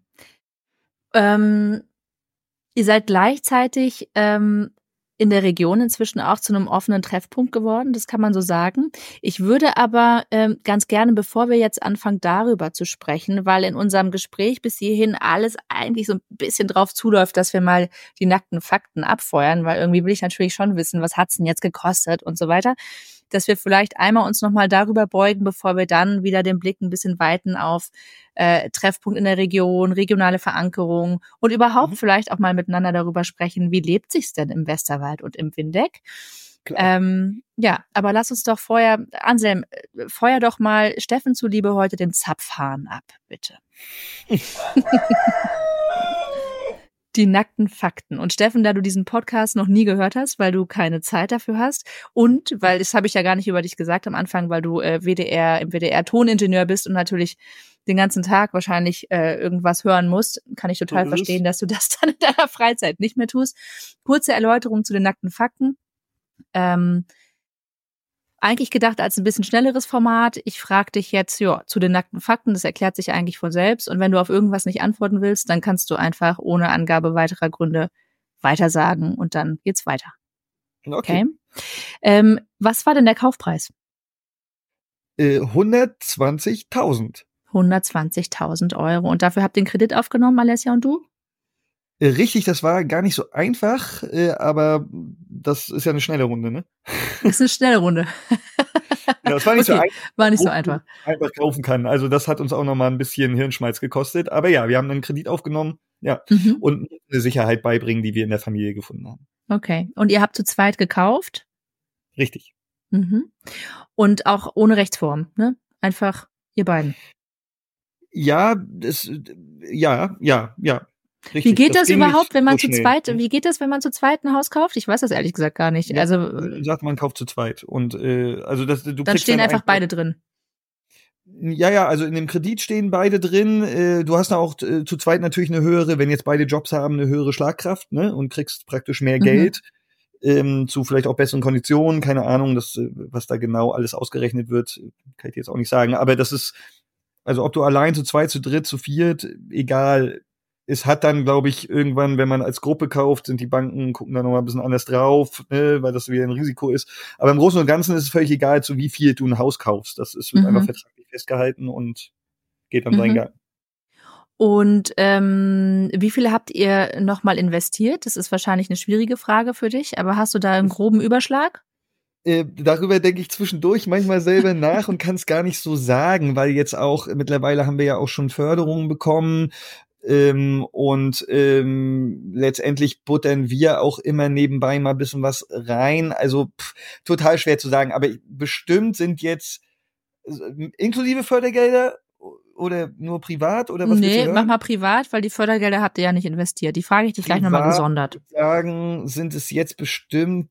Ähm, ihr seid gleichzeitig ähm, in der Region inzwischen auch zu einem offenen Treffpunkt geworden, das kann man so sagen. Ich würde aber ähm, ganz gerne, bevor wir jetzt anfangen, darüber zu sprechen, weil in unserem Gespräch bis hierhin alles eigentlich so ein bisschen drauf zuläuft, dass wir mal die nackten Fakten abfeuern, weil irgendwie will ich natürlich schon wissen, was hat's denn jetzt gekostet und so weiter, dass wir vielleicht einmal uns nochmal darüber beugen, bevor wir dann wieder den Blick ein bisschen weiten auf äh, Treffpunkt in der Region, regionale Verankerung und überhaupt mhm. vielleicht auch mal miteinander darüber sprechen, wie lebt sich's denn im Westerwald und im Windeck? Ähm, ja, aber lass uns doch vorher, Anselm, feuer doch mal Steffen zuliebe heute den Zapfhahn ab, bitte. Die nackten Fakten. Und Steffen, da du diesen Podcast noch nie gehört hast, weil du keine Zeit dafür hast und weil, das habe ich ja gar nicht über dich gesagt am Anfang, weil du äh, W D R im W D R Toningenieur bist und natürlich den ganzen Tag wahrscheinlich äh, irgendwas hören musst, kann ich total mhm. verstehen, dass du das dann in deiner Freizeit nicht mehr tust. Kurze Erläuterung zu den nackten Fakten. Ähm, eigentlich gedacht als ein bisschen schnelleres Format. Ich frage dich jetzt, ja, zu den nackten Fakten, das erklärt sich eigentlich von selbst. Und wenn du auf irgendwas nicht antworten willst, dann kannst du einfach ohne Angabe weiterer Gründe weitersagen und dann geht's weiter. Okay. okay? Ähm, was war denn der Kaufpreis? Äh, hundertzwanzigtausend. hundertzwanzigtausend Euro. Und dafür habt ihr den Kredit aufgenommen, Alessia und du? Richtig, das war gar nicht so einfach, äh, aber das ist ja eine schnelle Runde, ne? Das ist eine schnelle Runde. Ja, das war nicht okay, so einfach. War nicht so einfach. Einfach kaufen kann. Also das hat uns auch nochmal ein bisschen Hirnschmalz gekostet. Aber ja, wir haben einen Kredit aufgenommen, ja, mhm. und eine Sicherheit beibringen, die wir in der Familie gefunden haben. Okay. Und ihr habt zu zweit gekauft? Richtig. Mhm. Und auch ohne Rechtsform, ne? Einfach ihr beiden. Ja, das, ja, ja, ja. Richtig. Wie geht das, das überhaupt, wenn man so zu zweit, wie geht das, wenn man zu zweit ein Haus kauft? Ich weiß das ehrlich gesagt gar nicht. Ja, also sagt man kauft zu zweit und äh, also das du dann stehen einfach beide drin. Ja, ja, also in dem Kredit stehen beide drin. Äh, du hast da auch äh, zu zweit natürlich eine höhere, wenn jetzt beide Jobs haben, eine höhere Schlagkraft, ne, und kriegst praktisch mehr mhm. Geld ähm, zu vielleicht auch besseren Konditionen, keine Ahnung, das was da genau alles ausgerechnet wird, kann ich dir jetzt auch nicht sagen, aber das ist also ob du allein zu zweit, zu dritt, zu viert, egal. Es hat dann, glaube ich, irgendwann, wenn man als Gruppe kauft, sind die Banken, gucken da nochmal ein bisschen anders drauf, ne, weil das wieder ein Risiko ist. Aber im Großen und Ganzen ist es völlig egal, zu wie viel du ein Haus kaufst. Das ist, wird mhm. einfach vertraglich festgehalten und geht dann mhm. seinen Gang. Und ähm, wie viel habt ihr nochmal investiert? Das ist wahrscheinlich eine schwierige Frage für dich, aber hast du da einen groben Überschlag? Äh, darüber denke ich zwischendurch manchmal selber nach und kann es gar nicht so sagen, weil jetzt auch, mittlerweile haben wir ja auch schon Förderungen bekommen. Ähm, und ähm, letztendlich buttern wir auch immer nebenbei mal ein bisschen was rein. Also pff, total schwer zu sagen. Aber bestimmt sind jetzt äh, inklusive Fördergelder oder nur privat oder was? Nee, mach mal privat, weil die Fördergelder habt ihr ja nicht investiert. Die frage ich dich gleich nochmal gesondert. Ich würde sagen, sind es jetzt bestimmt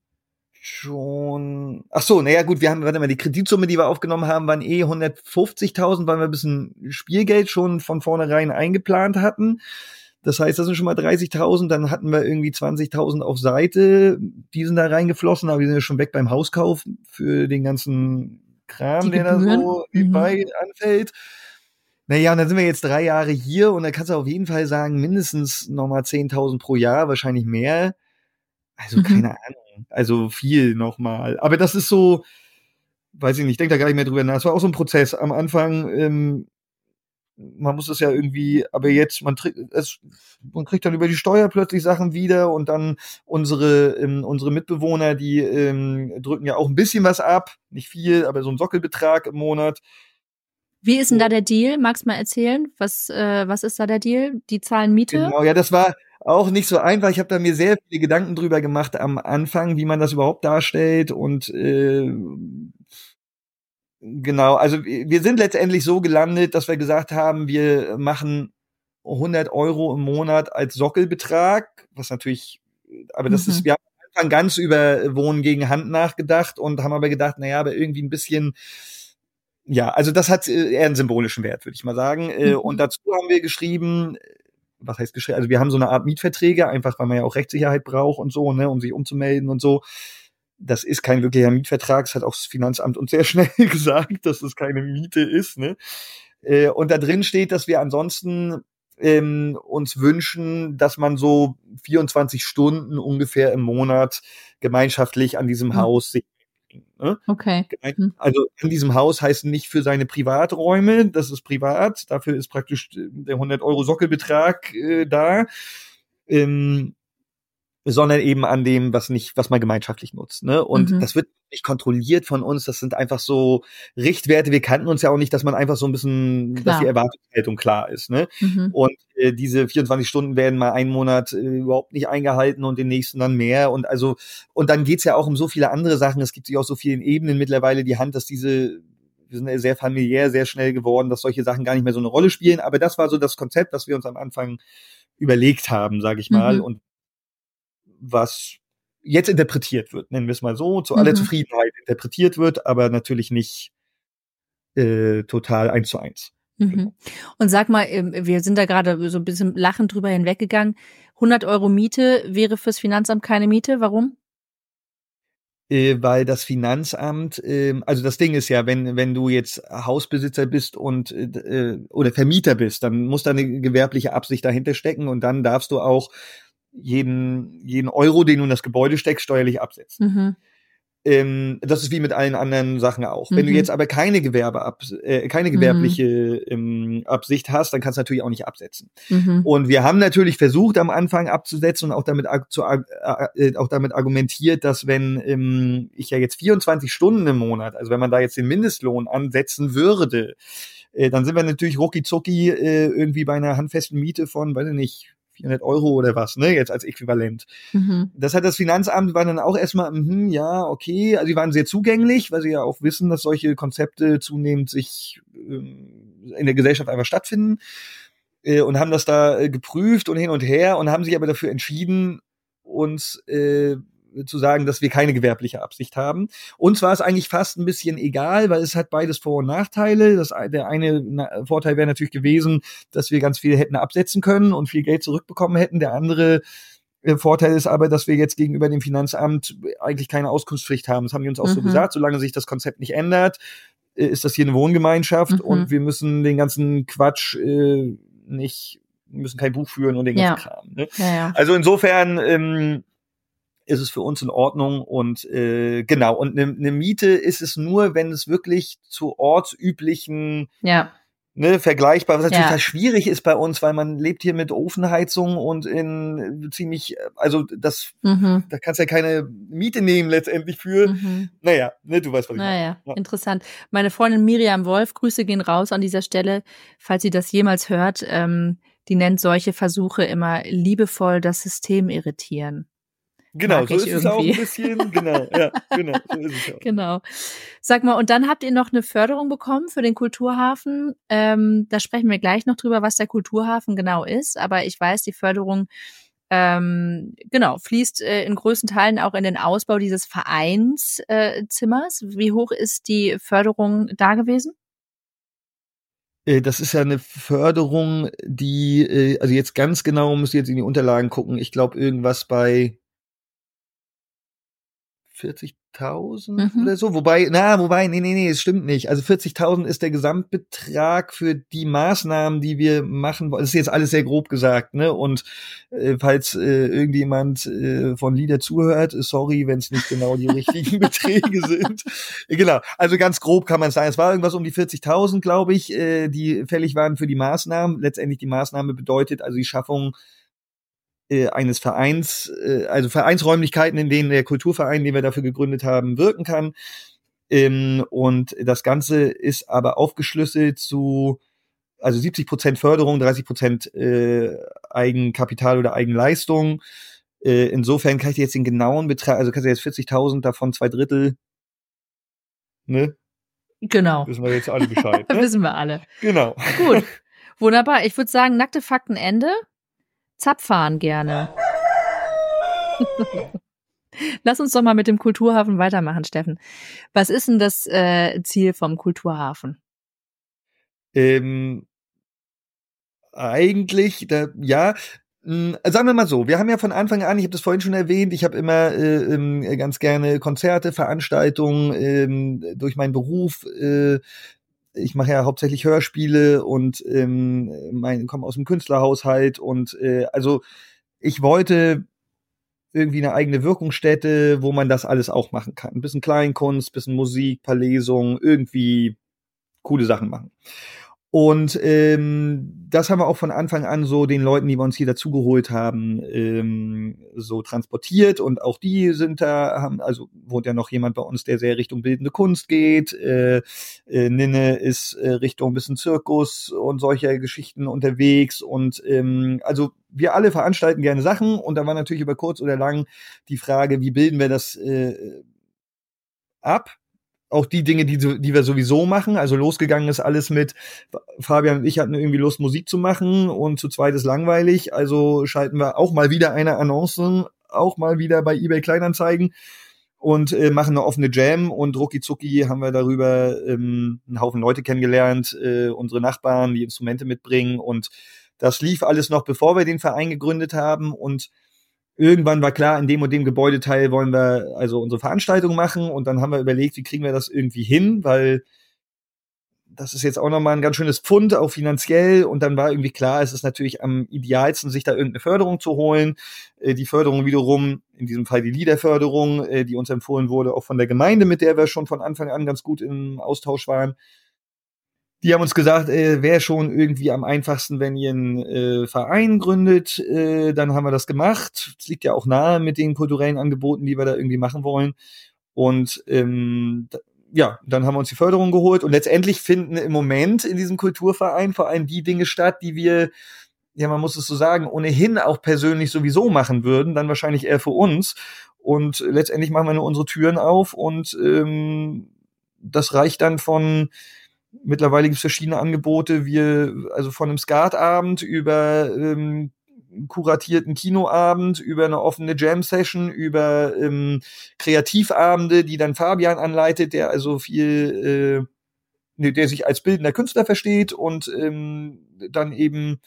schon, ach so, naja gut, wir haben, warte mal, die Kreditsumme, die wir aufgenommen haben, waren eh hundertfünfzigtausend, weil wir ein bisschen Spielgeld schon von vornherein eingeplant hatten. Das heißt, das sind schon mal dreißigtausend. Dann hatten wir irgendwie zwanzigtausend auf Seite. Die sind da reingeflossen, aber die sind ja schon weg beim Hauskauf für den ganzen Kram, der da so nebenbei mhm. anfällt. Naja, und dann sind wir jetzt drei Jahre hier und da kannst du auf jeden Fall sagen, mindestens nochmal zehntausend pro Jahr, wahrscheinlich mehr. Also mhm. keine Ahnung, also viel nochmal. Aber das ist so, weiß ich nicht, ich denke da gar nicht mehr drüber nach. Es war auch so ein Prozess. Am Anfang, ähm, man muss es ja irgendwie, aber jetzt, man, es, man kriegt dann über die Steuer plötzlich Sachen wieder und dann unsere, ähm, unsere Mitbewohner, die ähm, drücken ja auch ein bisschen was ab, nicht viel, aber so ein Sockelbetrag im Monat. Wie ist denn da der Deal? Magst du mal erzählen? Was, äh, was ist da der Deal? Die zahlen Miete? Genau, ja, das war auch nicht so einfach. Ich habe da mir sehr viele Gedanken drüber gemacht am Anfang, wie man das überhaupt darstellt und äh, genau, also wir sind letztendlich so gelandet, dass wir gesagt haben, wir machen hundert Euro im Monat als Sockelbetrag, was natürlich, aber das mhm. ist, wir haben am Anfang ganz über Wohnen gegen Hand nachgedacht und haben aber gedacht, naja, aber irgendwie ein bisschen, ja, also das hat eher einen symbolischen Wert, würde ich mal sagen. Mhm. Und dazu haben wir geschrieben, was heißt geschrieben, also wir haben so eine Art Mietverträge, einfach weil man ja auch Rechtssicherheit braucht und so, ne, um sich umzumelden und so. Das ist kein wirklicher Mietvertrag, das hat auch das Finanzamt uns sehr schnell gesagt, dass es keine Miete ist, ne? Und da drin steht, dass wir ansonsten ähm, uns wünschen, dass man so vierundzwanzig Stunden ungefähr im Monat gemeinschaftlich an diesem mhm. Haus sitzt. Ne? Okay. Also in diesem Haus heißt nicht für seine Privaträume, das ist privat, dafür ist praktisch der hundert Euro Sockelbetrag äh, da. Ähm, sondern eben an dem, was nicht, was man gemeinschaftlich nutzt, ne? Und mhm. das wird nicht kontrolliert von uns. Das sind einfach so Richtwerte. Wir kannten uns ja auch nicht, dass man einfach so ein bisschen, klar. dass die Erwartungshaltung klar ist, ne? Mhm. Und äh, diese vierundzwanzig Stunden werden mal einen Monat äh, überhaupt nicht eingehalten und den nächsten dann mehr. Und also, und dann geht's ja auch um so viele andere Sachen. Es gibt sich auf so vielen Ebenen mittlerweile die Hand, dass diese, wir sind ja sehr familiär, sehr schnell geworden, dass solche Sachen gar nicht mehr so eine Rolle spielen. Aber das war so das Konzept, das wir uns am Anfang überlegt haben, sage ich mal. Mhm. Und was jetzt interpretiert wird, nennen wir es mal so, zu aller mhm. Zufriedenheit interpretiert wird, aber natürlich nicht äh, total eins zu eins. Mhm. Genau. Und sag mal, wir sind da gerade so ein bisschen lachend drüber hinweggegangen. hundert Euro Miete wäre fürs Finanzamt keine Miete. Warum? Äh, weil das Finanzamt, äh, also das Ding ist ja, wenn wenn du jetzt Hausbesitzer bist und äh, oder Vermieter bist, dann muss da eine gewerbliche Absicht dahinter stecken und dann darfst du auch jeden, jeden Euro, den du in das Gebäude steckst, steuerlich absetzen. Mhm. Ähm, das ist wie mit allen anderen Sachen auch. Mhm. Wenn du jetzt aber keine Gewerbe äh, keine gewerbliche mhm. ähm, Absicht hast, dann kannst du natürlich auch nicht absetzen. Mhm. Und wir haben natürlich versucht, am Anfang abzusetzen und auch damit, zu, äh, auch damit argumentiert, dass wenn ähm, ich ja jetzt vierundzwanzig Stunden im Monat, also wenn man da jetzt den Mindestlohn ansetzen würde, äh, dann sind wir natürlich rucki-zucki äh, irgendwie bei einer handfesten Miete von, weiß ich nicht, vierhundert Euro oder was, ne, jetzt als Äquivalent. Mhm. Das hat das Finanzamt, war dann auch erstmal, mh, ja, okay, also die waren sehr zugänglich, weil sie ja auch wissen, dass solche Konzepte zunehmend sich äh, in der Gesellschaft einfach stattfinden äh, und haben das da äh, geprüft und hin und her und haben sich aber dafür entschieden, uns äh, zu sagen, dass wir keine gewerbliche Absicht haben. Uns war es eigentlich fast ein bisschen egal, weil es hat beides Vor- und Nachteile. Das, der eine na, Vorteil wäre natürlich gewesen, dass wir ganz viel hätten absetzen können und viel Geld zurückbekommen hätten. Der andere äh, Vorteil ist aber, dass wir jetzt gegenüber dem Finanzamt eigentlich keine Auskunftspflicht haben. Das haben die uns auch mhm. so gesagt. Solange sich das Konzept nicht ändert, äh, ist das hier eine Wohngemeinschaft mhm. und wir müssen den ganzen Quatsch äh, nicht, müssen kein Buch führen und den ganzen ja. Kram. Ne? Ja, ja. Also insofern ähm, ist es für uns in Ordnung und äh, genau, und eine ne Miete ist es nur, wenn es wirklich zu ortsüblichen, ja. ne, vergleichbar, was natürlich ja. schwierig ist bei uns, weil man lebt hier mit Ofenheizung und in ziemlich, also das, mhm. da kannst du ja keine Miete nehmen letztendlich für, mhm. naja, ne, du weißt, was ich meine. Naja, ja. Interessant. Meine Freundin Miriam Wolf, Grüße gehen raus an dieser Stelle, falls sie das jemals hört, ähm, die nennt solche Versuche immer liebevoll das System irritieren. Genau, so ist irgendwie. Es auch ein bisschen, genau, ja, genau, so ist es auch. Genau. Sag mal, und dann habt ihr noch eine Förderung bekommen für den Kulturhafen. Ähm, da sprechen wir gleich noch drüber, was der Kulturhafen genau ist. Aber ich weiß, die Förderung, ähm, genau, fließt äh, in größten Teilen auch in den Ausbau dieses Vereinszimmers. Äh, Wie hoch ist die Förderung da gewesen? Das ist ja eine Förderung, die, also jetzt ganz genau, müsst ihr jetzt in die Unterlagen gucken, ich glaube irgendwas bei vierzigtausend Mhm. oder so, wobei, na, wobei, nee, nee, nee, es stimmt nicht. Also vierzigtausend ist der Gesamtbetrag für die Maßnahmen, die wir machen. Das ist jetzt alles sehr grob gesagt, ne? Und äh, falls äh, irgendjemand äh, von Lieder zuhört, sorry, wenn es nicht genau die richtigen Beträge sind. Genau, also ganz grob kann man sagen, es war irgendwas um die vierzigtausend, glaube ich, äh, die fällig waren für die Maßnahmen. Letztendlich die Maßnahme bedeutet also die Schaffung Äh, eines Vereins, äh, also Vereinsräumlichkeiten, in denen der Kulturverein, den wir dafür gegründet haben, wirken kann. Ähm, und das Ganze ist aber aufgeschlüsselt zu, also siebzig Prozent Förderung, dreißig Prozent äh, Eigenkapital oder Eigenleistung. Äh, insofern kann ich dir jetzt den genauen Betrag, also kannst du jetzt vierzigtausend, davon zwei Drittel, ne? Genau. Wissen wir jetzt alle Bescheid, ne? Wissen wir alle. Genau. Gut, wunderbar. Ich würde sagen, nackte Fakten Ende. Zapfahren gerne. Lass uns doch mal mit dem Kulturhafen weitermachen, Steffen. Was ist denn das äh, Ziel vom Kulturhafen? Ähm, eigentlich, da, ja, mh, sagen wir mal so, wir haben ja von Anfang an, ich habe das vorhin schon erwähnt, ich habe immer äh, ähm, ganz gerne Konzerte, Veranstaltungen ähm, durch meinen Beruf. Äh, ich mache ja hauptsächlich Hörspiele und ähm, mein, komme aus dem Künstlerhaushalt und äh, also ich wollte irgendwie eine eigene Wirkungsstätte, wo man das alles auch machen kann. Ein bisschen Kleinkunst, bisschen Musik, paar Lesungen, irgendwie coole Sachen machen. Und ähm, das haben wir auch von Anfang an so den Leuten, die wir uns hier dazugeholt haben, ähm, so transportiert. Und auch die sind da, haben, also wohnt ja noch jemand bei uns, der sehr Richtung bildende Kunst geht. Äh, äh, Ninne ist äh, Richtung ein bisschen Zirkus und solche Geschichten unterwegs. Und ähm, also wir alle veranstalten gerne Sachen. Und da war natürlich über kurz oder lang die Frage, wie bilden wir das äh, ab? Auch die Dinge, die, die wir sowieso machen. Also losgegangen ist alles mit, Fabian und ich hatten irgendwie Lust, Musik zu machen und zu zweit ist langweilig. Also schalten wir auch mal wieder eine Annonce, auch mal wieder bei eBay Kleinanzeigen und äh, machen eine offene Jam und rucki zucki haben wir darüber ähm, einen Haufen Leute kennengelernt, äh, unsere Nachbarn, die Instrumente mitbringen und das lief alles noch, bevor wir den Verein gegründet haben und irgendwann war klar, in dem und dem Gebäudeteil wollen wir also unsere Veranstaltung machen und dann haben wir überlegt, wie kriegen wir das irgendwie hin, weil das ist jetzt auch nochmal ein ganz schönes Pfund, auch finanziell und dann war irgendwie klar, es ist natürlich am idealsten, sich da irgendeine Förderung zu holen. Die Förderung wiederum, in diesem Fall die Liederförderung, die uns empfohlen wurde, auch von der Gemeinde, mit der wir schon von Anfang an ganz gut im Austausch waren. Die haben uns gesagt, äh, wäre schon irgendwie am einfachsten, wenn ihr einen äh, Verein gründet. Äh, dann haben wir das gemacht. Es liegt ja auch nahe mit den kulturellen Angeboten, die wir da irgendwie machen wollen. Und ähm, ja, dann haben wir uns die Förderung geholt. Und letztendlich finden im Moment in diesem Kulturverein vor allem die Dinge statt, die wir, ja, man muss es so sagen, ohnehin auch persönlich sowieso machen würden. Dann wahrscheinlich eher für uns. Und letztendlich machen wir nur unsere Türen auf. Und ähm, das reicht dann von mittlerweile gibt es verschiedene Angebote, wir, also von einem Skatabend über ähm, kuratierten Kinoabend, über eine offene Jam-Session, über ähm, Kreativabende, die dann Fabian anleitet, der also viel, äh, der sich als bildender Künstler versteht und ähm, dann eben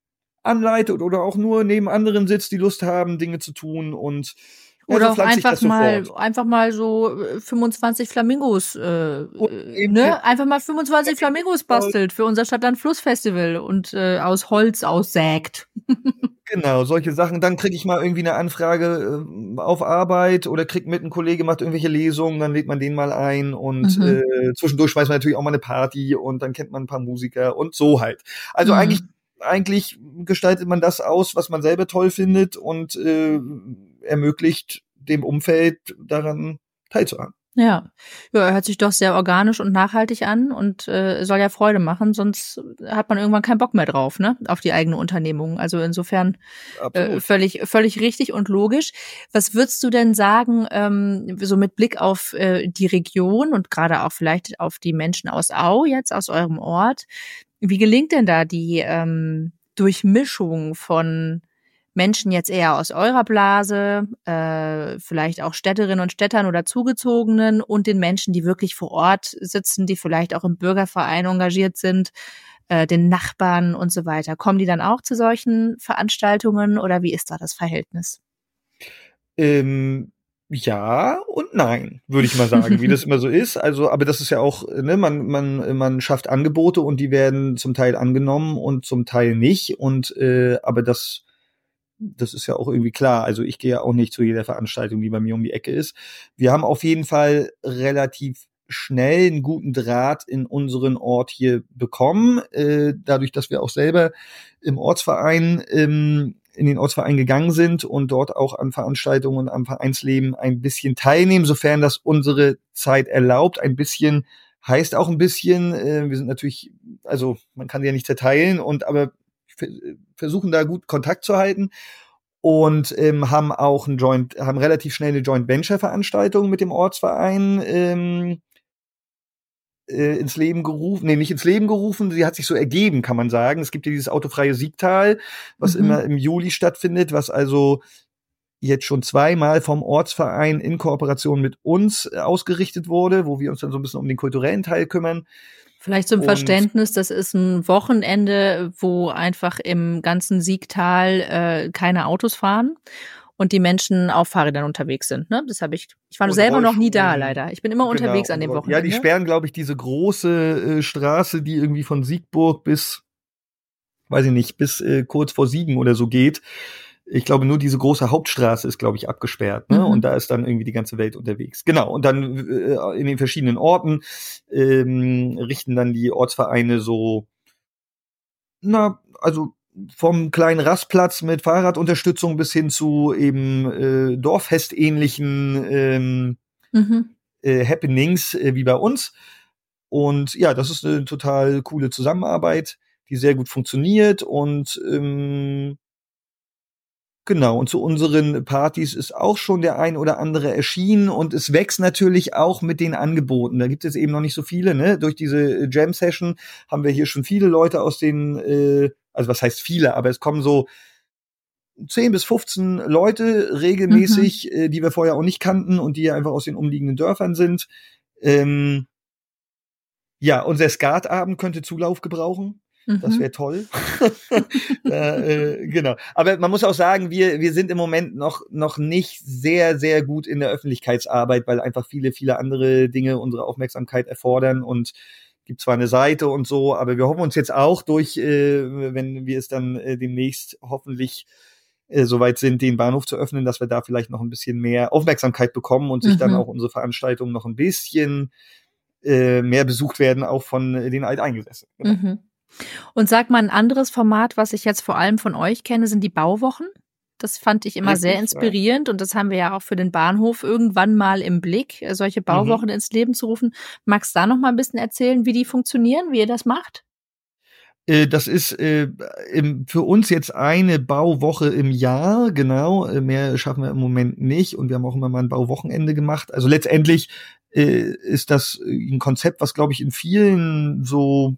anleitet oder auch nur neben anderen sitzt, die Lust haben, Dinge zu tun und Oder ja, so auch einfach so mal, fort. einfach mal so fünfundzwanzig Flamingos, äh, ne? Einfach mal fünfundzwanzig Flamingos bastelt für unser Stadtland-Fluss-Festival und äh, aus Holz aussägt. Genau, solche Sachen. Dann kriege ich mal irgendwie eine Anfrage äh, auf Arbeit oder krieg mit, ein Kollege macht irgendwelche Lesungen, dann lädt man den mal ein und Mhm. äh, zwischendurch schmeißt man natürlich auch mal eine Party und dann kennt man ein paar Musiker und so halt. Also Mhm. eigentlich eigentlich gestaltet man das aus, was man selber toll findet und äh, ermöglicht dem Umfeld daran teilzuhaben. Ja. Ja, hört sich doch sehr organisch und nachhaltig an und äh, soll ja Freude machen, sonst hat man irgendwann keinen Bock mehr drauf, ne, auf die eigene Unternehmung. Also insofern äh, völlig völlig richtig und logisch. Was würdest du denn sagen, ähm, so mit Blick auf äh, die Region und gerade auch vielleicht auf die Menschen aus Au, jetzt aus eurem Ort, wie gelingt denn da die ähm, Durchmischung von Menschen jetzt eher aus eurer Blase, äh, vielleicht auch Städterinnen und Städtern oder Zugezogenen und den Menschen, die wirklich vor Ort sitzen, die vielleicht auch im Bürgerverein engagiert sind, äh, den Nachbarn und so weiter. Kommen die dann auch zu solchen Veranstaltungen oder wie ist da das Verhältnis? Ähm, ja und nein, würde ich mal sagen, wie das immer so ist. Also, aber das ist ja auch, ne, man, man, man schafft Angebote und die werden zum Teil angenommen und zum Teil nicht. Und äh, aber das, das ist ja auch irgendwie klar. Also ich gehe ja auch nicht zu jeder Veranstaltung, die bei mir um die Ecke ist. Wir haben auf jeden Fall relativ schnell einen guten Draht in unseren Ort hier bekommen, äh, dadurch, dass wir auch selber im Ortsverein ähm, in den Ortsverein gegangen sind und dort auch an Veranstaltungen und am Vereinsleben ein bisschen teilnehmen, sofern das unsere Zeit erlaubt. Ein bisschen heißt auch ein bisschen, äh, wir sind natürlich, also man kann ja nicht zerteilen, und aber versuchen da gut Kontakt zu halten und ähm, haben auch ein Joint, haben relativ schnell eine Joint Venture Veranstaltung mit dem Ortsverein ähm, äh, ins Leben gerufen, nee, nicht ins Leben gerufen, sie hat sich so ergeben, kann man sagen. Es gibt ja dieses autofreie Siegtal, was mhm. immer im Juli stattfindet, was also jetzt schon zweimal vom Ortsverein in Kooperation mit uns äh, ausgerichtet wurde, wo wir uns dann so ein bisschen um den kulturellen Teil kümmern. Vielleicht zum und Verständnis, das ist ein Wochenende, wo einfach im ganzen Siegtal äh, keine Autos fahren und die Menschen auf Fahrrädern unterwegs sind. Ne? Das habe ich. Ich war und selber noch nie da, leider. Ich bin immer genau, unterwegs an dem Wochenende. Ja, die sperren, glaube ich, diese große äh, Straße, die irgendwie von Siegburg bis, weiß ich nicht, bis äh, kurz vor Siegen oder so geht. Ich glaube, nur diese große Hauptstraße ist, glaube ich, abgesperrt, ne? Mhm. Und da ist dann irgendwie die ganze Welt unterwegs. Genau. Und dann äh, in den verschiedenen Orten ähm, richten dann die Ortsvereine so, na, also vom kleinen Rastplatz mit Fahrradunterstützung bis hin zu eben äh, Dorffestähnlichen ähm, mhm. äh, Happenings äh, wie bei uns. Und ja, das ist eine total coole Zusammenarbeit, die sehr gut funktioniert und ähm, genau, und zu unseren Partys ist auch schon der ein oder andere erschienen und es wächst natürlich auch mit den Angeboten. Da gibt es eben noch nicht so viele, ne? Durch diese Jam-Session haben wir hier schon viele Leute aus den, äh, also was heißt viele, aber es kommen so zehn bis fünfzehn Leute regelmäßig, mhm. äh, die wir vorher auch nicht kannten und die ja einfach aus den umliegenden Dörfern sind. Ähm, ja, unser Skatabend könnte Zulauf gebrauchen. Das wäre toll. äh, äh, genau. Aber man muss auch sagen, wir wir sind im Moment noch noch nicht sehr sehr gut in der Öffentlichkeitsarbeit, weil einfach viele viele andere Dinge unsere Aufmerksamkeit erfordern und gibt zwar eine Seite und so, aber wir hoffen uns jetzt auch durch, äh, wenn wir es dann äh, demnächst hoffentlich äh, soweit sind, den Bahnhof zu öffnen, dass wir da vielleicht noch ein bisschen mehr Aufmerksamkeit bekommen und sich mhm. dann auch unsere Veranstaltungen noch ein bisschen äh, mehr besucht werden, auch von äh, den Alteingesessenen. Genau. Mhm. Und sag mal, ein anderes Format, was ich jetzt vor allem von euch kenne, sind die Bauwochen. Das fand ich immer Richtig, sehr inspirierend ja. und das haben wir ja auch für den Bahnhof irgendwann mal im Blick, solche Bauwochen mhm. ins Leben zu rufen. Magst du da noch mal ein bisschen erzählen, wie die funktionieren, wie ihr das macht? Das ist äh, im, für uns jetzt eine Bauwoche im Jahr, genau. Mehr schaffen wir im Moment nicht und wir haben auch immer mal ein Bauwochenende gemacht. Also letztendlich äh, ist das ein Konzept, was, glaube ich, in vielen so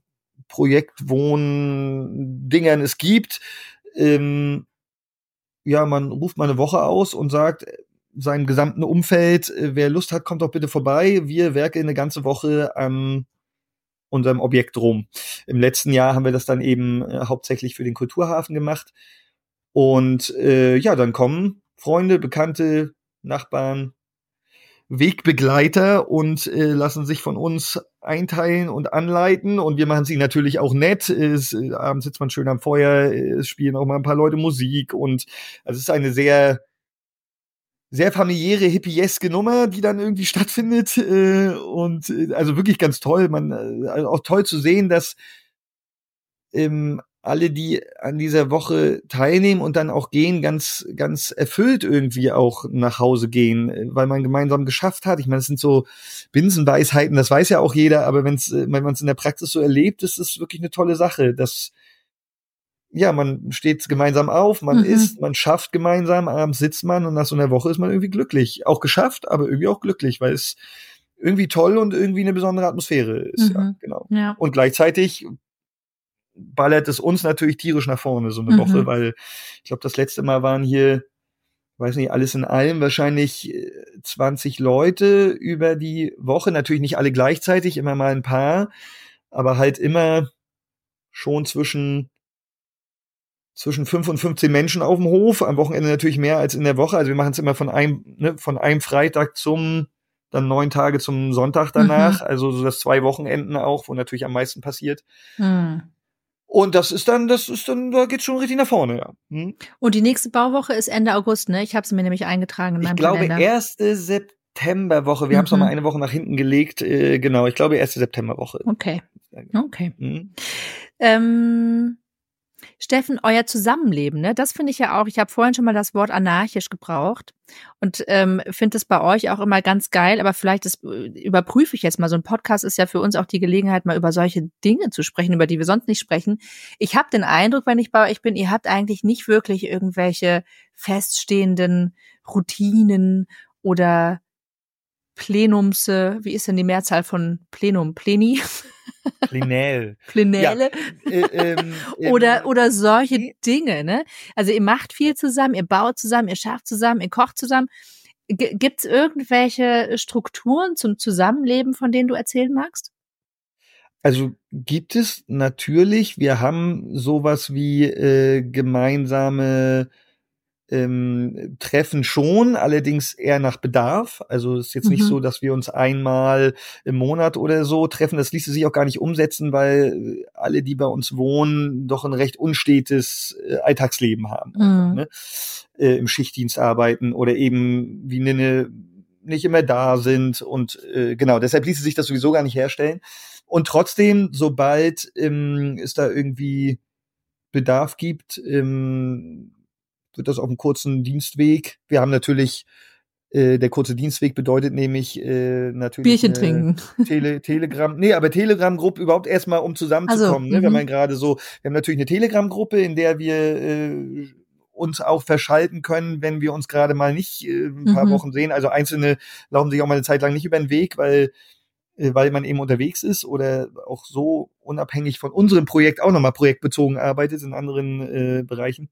Projektwohn-Dingern es gibt. Ähm, ja, man ruft mal eine Woche aus und sagt seinem gesamten Umfeld, äh, wer Lust hat, kommt doch bitte vorbei. Wir werkeln eine ganze Woche an unserem Objekt rum. Im letzten Jahr haben wir das dann eben äh, hauptsächlich für den Kulturhafen gemacht. Und äh, ja, dann kommen Freunde, Bekannte, Nachbarn, Wegbegleiter und äh, lassen sich von uns einteilen und anleiten. Und wir machen es ihnen natürlich auch nett. Es, äh, abends sitzt man schön am Feuer, es spielen auch mal ein paar Leute Musik. Und also es ist eine sehr sehr familiäre, hippieske Nummer, die dann irgendwie stattfindet. Äh, und äh, also wirklich ganz toll. Man äh, also auch toll zu sehen, dass ähm, alle, die an dieser Woche teilnehmen und dann auch gehen, ganz, ganz erfüllt irgendwie auch nach Hause gehen, weil man gemeinsam geschafft hat. Ich meine, es sind so Binsenweisheiten, das weiß ja auch jeder, aber wenn's, wenn man es in der Praxis so erlebt, ist es wirklich eine tolle Sache. Das, ja, man steht gemeinsam auf, man mhm. isst, man schafft gemeinsam, abends sitzt man und nach so einer Woche ist man irgendwie glücklich. Auch geschafft, aber irgendwie auch glücklich, weil es irgendwie toll und irgendwie eine besondere Atmosphäre ist. Mhm. Ja, genau. Ja. Und gleichzeitig ballert es uns natürlich tierisch nach vorne, so eine mhm. Woche, weil ich glaube, das letzte Mal waren hier, weiß nicht, alles in allem wahrscheinlich zwanzig Leute über die Woche, natürlich nicht alle gleichzeitig, immer mal ein paar, aber halt immer schon zwischen zwischen fünf und fünfzehn Menschen auf dem Hof, am Wochenende natürlich mehr als in der Woche. Also wir machen es immer von einem, ne, von einem Freitag zum, dann neun Tage zum Sonntag danach. Mhm. Also so das zwei Wochenenden auch, wo natürlich am meisten passiert. Mhm. Und das ist dann, das ist dann, da geht's schon richtig nach vorne, ja. Hm? Und die nächste Bauwoche ist Ende August, ne? Ich habe es mir nämlich eingetragen in meinem Ich glaube, Kalender. erste Septemberwoche. Wir mhm. haben es noch mal eine Woche nach hinten gelegt. Äh, genau, ich glaube, erste Septemberwoche. Okay. Okay. Mhm. Ähm, Steffen, euer Zusammenleben, ne? Das finde ich ja auch, ich habe vorhin schon mal das Wort anarchisch gebraucht und ähm, finde es bei euch auch immer ganz geil, aber vielleicht das, überprüfe ich jetzt mal. So ein Podcast ist ja für uns auch die Gelegenheit, mal über solche Dinge zu sprechen, über die wir sonst nicht sprechen. Ich habe den Eindruck, wenn ich bei euch bin, ihr habt eigentlich nicht wirklich irgendwelche feststehenden Routinen oder Plenumse, wie ist denn die Mehrzahl von Plenum? Pleni? Plenel. Plenäle. Ja, äh, ähm, oder, oder solche äh, Dinge, ne? Also ihr macht viel zusammen, ihr baut zusammen, ihr schafft zusammen, ihr kocht zusammen. G- gibt's irgendwelche Strukturen zum Zusammenleben, von denen du erzählen magst? Also gibt es natürlich. Wir haben sowas wie äh, gemeinsame Ähm, Treffen schon, allerdings eher nach Bedarf. Also es ist jetzt mhm. nicht so, dass wir uns einmal im Monat oder so treffen. Das ließe sich auch gar nicht umsetzen, weil alle, die bei uns wohnen, doch ein recht unstetes äh, Alltagsleben haben. Mhm. Einfach, ne? äh, Im Schichtdienst arbeiten oder eben wie eine nicht immer da sind. Und äh, genau, deshalb ließe sich das sowieso gar nicht herstellen. Und trotzdem, sobald ähm, es da irgendwie Bedarf gibt, ähm, wird das auf einem kurzen Dienstweg. Wir haben natürlich, äh, der kurze Dienstweg bedeutet nämlich äh, natürlich Bierchen trinken. Tele, Telegram, nee, aber Telegram-Gruppe überhaupt erstmal, um zusammenzukommen. Also, ne? Wenn man gerade so, wir haben natürlich eine Telegram-Gruppe, in der wir äh, uns auch verschalten können, wenn wir uns gerade mal nicht äh, ein paar mhm. Wochen sehen. Also Einzelne laufen sich auch mal eine Zeit lang nicht über den Weg, weil äh, weil man eben unterwegs ist oder auch so unabhängig von unserem Projekt auch nochmal projektbezogen arbeitet in anderen äh, Bereichen.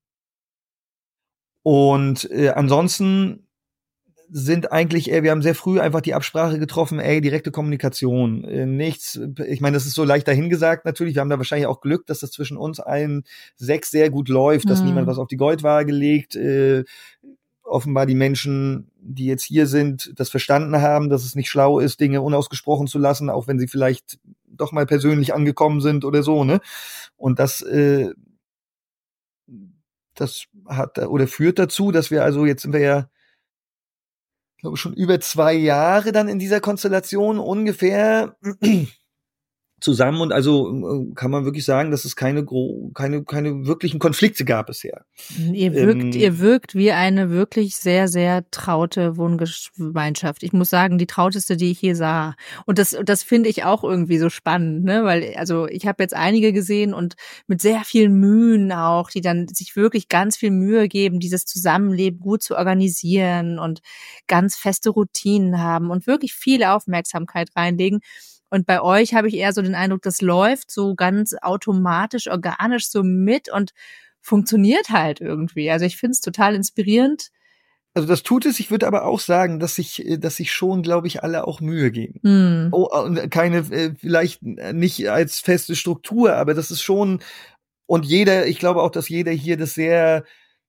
Und äh, ansonsten sind eigentlich, ey, wir haben sehr früh einfach die Absprache getroffen, ey, direkte Kommunikation, äh, nichts, ich meine, das ist so leicht dahingesagt natürlich, wir haben da wahrscheinlich auch Glück, dass das zwischen uns allen sechs sehr gut läuft, mhm. dass niemand was auf die Goldwaage legt, äh, offenbar die Menschen, die jetzt hier sind, das verstanden haben, dass es nicht schlau ist, Dinge unausgesprochen zu lassen, auch wenn sie vielleicht doch mal persönlich angekommen sind oder so, ne? Und das, äh, das hat oder führt dazu, dass wir also, jetzt sind wir ja, ich glaube, schon über zwei Jahre dann in dieser Konstellation ungefähr zusammen, und also kann man wirklich sagen, dass es keine gro- keine keine wirklichen Konflikte gab bisher. Ihr wirkt ähm, ihr wirkt wie eine wirklich sehr sehr traute Wohngemeinschaft. Ich muss sagen, die trauteste, die ich je sah. Und das das finde ich auch irgendwie so spannend, ne, weil also ich habe jetzt einige gesehen und mit sehr vielen Mühen auch, die dann sich wirklich ganz viel Mühe geben, dieses Zusammenleben gut zu organisieren und ganz feste Routinen haben und wirklich viel Aufmerksamkeit reinlegen. Und bei euch habe ich eher so den Eindruck, das läuft so ganz automatisch, organisch so mit und funktioniert halt irgendwie. Also ich finde es total inspirierend. Also das tut es. Ich würde aber auch sagen, dass sich, dass sich schon, glaube ich, alle auch Mühe geben. Hm. Oh, und keine, vielleicht nicht als feste Struktur, aber das ist schon, und jeder, ich glaube auch, dass jeder hier das sehr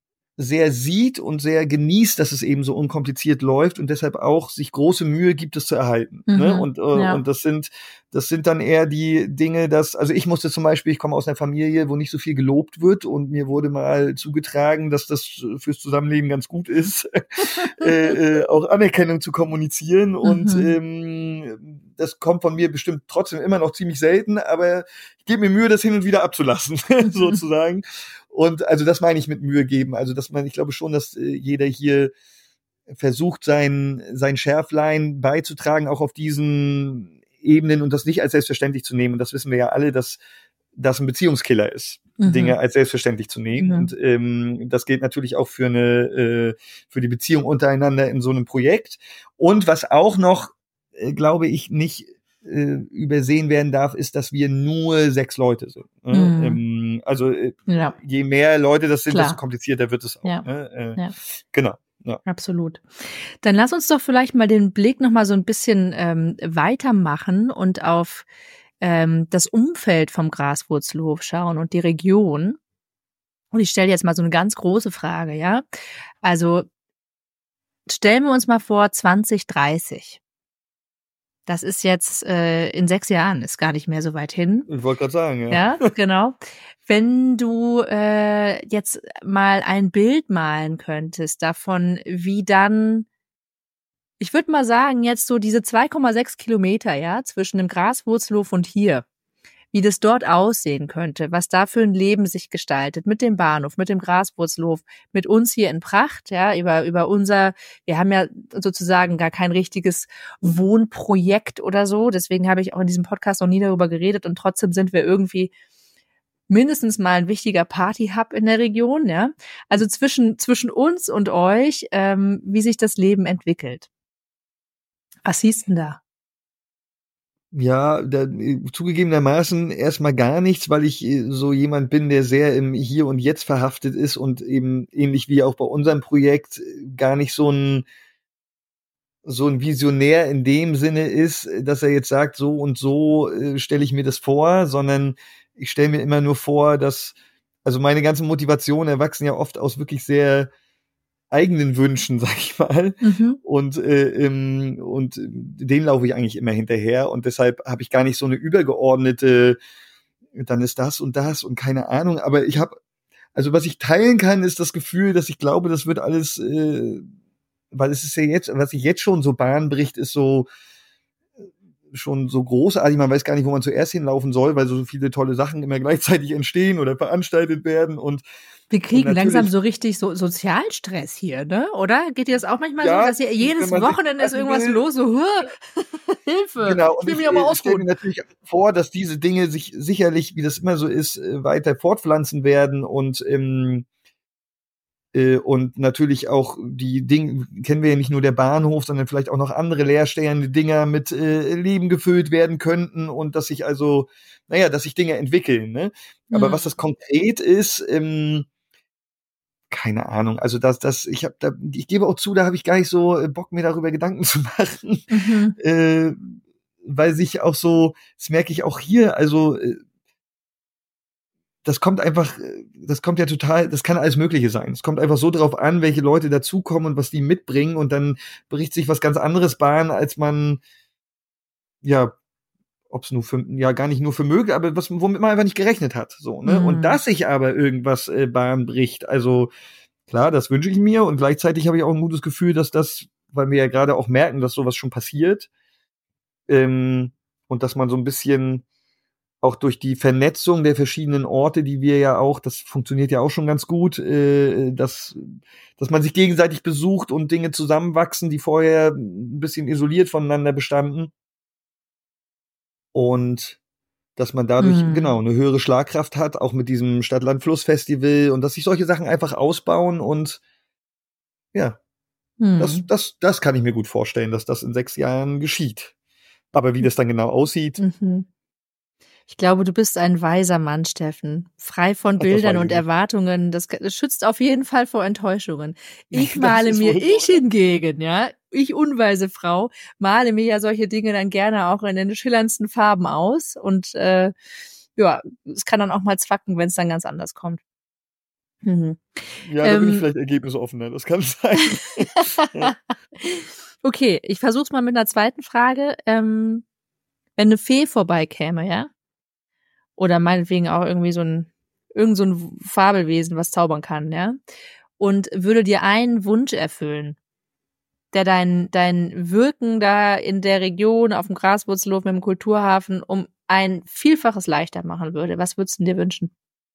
sehr sieht und sehr genießt, dass es eben so unkompliziert läuft und deshalb auch sich große Mühe gibt, es zu erhalten. Mhm, ne? Und, äh, ja. und das sind, das sind dann eher die Dinge, dass, also ich musste zum Beispiel, ich komme aus einer Familie, wo nicht so viel gelobt wird, und mir wurde mal zugetragen, dass das fürs Zusammenleben ganz gut ist, äh, äh, auch Anerkennung zu kommunizieren, und mhm. ähm, das kommt von mir bestimmt trotzdem immer noch ziemlich selten, aber ich gebe mir Mühe, das hin und wieder abzulassen, sozusagen. Und also das meine ich mit Mühe geben. Also dass man, ich glaube schon, dass äh, jeder hier versucht, sein sein Schärflein beizutragen, auch auf diesen Ebenen, und das nicht als selbstverständlich zu nehmen. Und das wissen wir ja alle, dass das ein Beziehungskiller ist, mhm. Dinge als selbstverständlich zu nehmen. Mhm. Und ähm, das gilt natürlich auch für eine äh, für die Beziehung untereinander in so einem Projekt. Und was auch noch, äh, glaube ich, nicht äh, übersehen werden darf, ist, dass wir nur sechs Leute sind. Ne? Mhm. Ähm, also äh, ja. je mehr Leute das sind, Klar. desto komplizierter wird es auch. Ja. Ne? Äh, ja. Genau. Ja. Absolut. Dann lass uns doch vielleicht mal den Blick noch mal so ein bisschen ähm, weitermachen und auf ähm, das Umfeld vom Graswurzelhof schauen und die Region. Und ich stelle jetzt mal so eine ganz große Frage, ja? Also stellen wir uns mal vor, zwanzig dreißig. Das ist jetzt äh, in sechs Jahren, ist gar nicht mehr so weit hin. Ich wollte gerade sagen, ja. Ja, genau. Wenn du äh, jetzt mal ein Bild malen könntest davon, wie dann, ich würde mal sagen, jetzt so diese zwei Komma sechs Kilometer, ja, zwischen dem Graswurzelhof und hier, wie das dort aussehen könnte, was da für ein Leben sich gestaltet, mit dem Bahnhof, mit dem Graswurzelhof, mit uns hier in Pracht, ja, über, über unser, wir haben ja sozusagen gar kein richtiges Wohnprojekt oder so, deswegen habe ich auch in diesem Podcast noch nie darüber geredet und trotzdem sind wir irgendwie mindestens mal ein wichtiger Party-Hub in der Region, ja. Also zwischen, zwischen uns und euch, ähm, wie sich das Leben entwickelt. Was siehst du denn da? Ja, da, zugegebenermaßen erstmal gar nichts, weil ich so jemand bin, der sehr im Hier und Jetzt verhaftet ist und eben ähnlich wie auch bei unserem Projekt gar nicht so ein so ein Visionär in dem Sinne ist, dass er jetzt sagt, so und so äh, stelle ich mir das vor, sondern ich stelle mir immer nur vor, dass, also meine ganzen Motivationen erwachsen ja oft aus wirklich sehr eigenen Wünschen, sag ich mal. Mhm. Und, äh, ähm, und denen laufe ich eigentlich immer hinterher. Und deshalb habe ich gar nicht so eine übergeordnete, dann ist das und das und keine Ahnung. Aber ich habe, also was ich teilen kann, ist das Gefühl, dass ich glaube, das wird alles, äh, weil es ist ja jetzt, was sich jetzt schon so Bahn bricht, ist so schon so großartig, man weiß gar nicht, wo man zuerst hinlaufen soll, weil so viele tolle Sachen immer gleichzeitig entstehen oder veranstaltet werden und wir kriegen langsam so richtig so Sozialstress hier, ne? Oder? Geht dir das auch manchmal ja, so, dass ihr jedes Wochenende ist irgendwas will. Los, so, Hilfe, genau. ich will und mich ich, aber ich stelle mir ausruhen. natürlich vor, dass diese Dinge sich sicherlich, wie das immer so ist, weiter fortpflanzen werden und ähm, äh, und natürlich auch die Dinge, kennen wir ja nicht nur der Bahnhof, sondern vielleicht auch noch andere leerstehende Dinger mit äh, Leben gefüllt werden könnten und dass sich also, naja, dass sich Dinge entwickeln, ne? Aber Hm. was das konkret ist, ähm, keine Ahnung. Also das, das, ich habe da, ich gebe auch zu, da habe ich gar nicht so Bock, mir darüber Gedanken zu machen, Mhm. äh, weil sich auch so, das merke ich auch hier, also äh, das kommt einfach, das kommt ja total, das kann alles Mögliche sein. Es kommt einfach so drauf an, welche Leute dazukommen und was die mitbringen und dann bricht sich was ganz anderes Bahn, als man, ja, ob es nur für, ja, gar nicht nur für möglich, aber was, womit man einfach nicht gerechnet hat, so, ne? Mhm. Und dass sich aber irgendwas äh, Bahn bricht, also klar, das wünsche ich mir und gleichzeitig habe ich auch ein gutes Gefühl, dass das, weil wir ja gerade auch merken, dass sowas schon passiert, ähm, und dass man so ein bisschen auch durch die Vernetzung der verschiedenen Orte, die wir ja auch, das funktioniert ja auch schon ganz gut, äh, dass, dass man sich gegenseitig besucht und Dinge zusammenwachsen, die vorher ein bisschen isoliert voneinander bestanden. Und dass man dadurch, Mhm. genau, eine höhere Schlagkraft hat, auch mit diesem Stadt-Land-Fluss-Festival und dass sich solche Sachen einfach ausbauen und ja, Mhm. das, das, das kann ich mir gut vorstellen, dass das in sechs Jahren geschieht. Aber wie das dann genau aussieht, Mhm. Ich glaube, du bist ein weiser Mann, Steffen. Frei von ach, das Bildern weiß und ich nicht. Erwartungen. Das, das schützt auf jeden Fall vor Enttäuschungen. Ich Das male ist mir, wohl so, ich ja. hingegen, ja, ich unweise Frau, male mir ja solche Dinge dann gerne auch in den schillerndsten Farben aus. Und äh, ja, es kann dann auch mal zwacken, wenn es dann ganz anders kommt. Mhm. Ja, da bin ich Ähm, vielleicht ergebnisoffener, das kann sein. Ja. okay, ich versuch's mal mit einer zweiten Frage. Ähm, wenn eine Fee vorbeikäme, ja? Oder meinetwegen auch irgendwie so ein, irgend so ein Fabelwesen, was zaubern kann, ja? Und würde dir einen Wunsch erfüllen, der dein, dein Wirken da in der Region auf dem Graswurzelhof mit dem Kulturhafen um ein Vielfaches leichter machen würde. Was würdest du dir wünschen?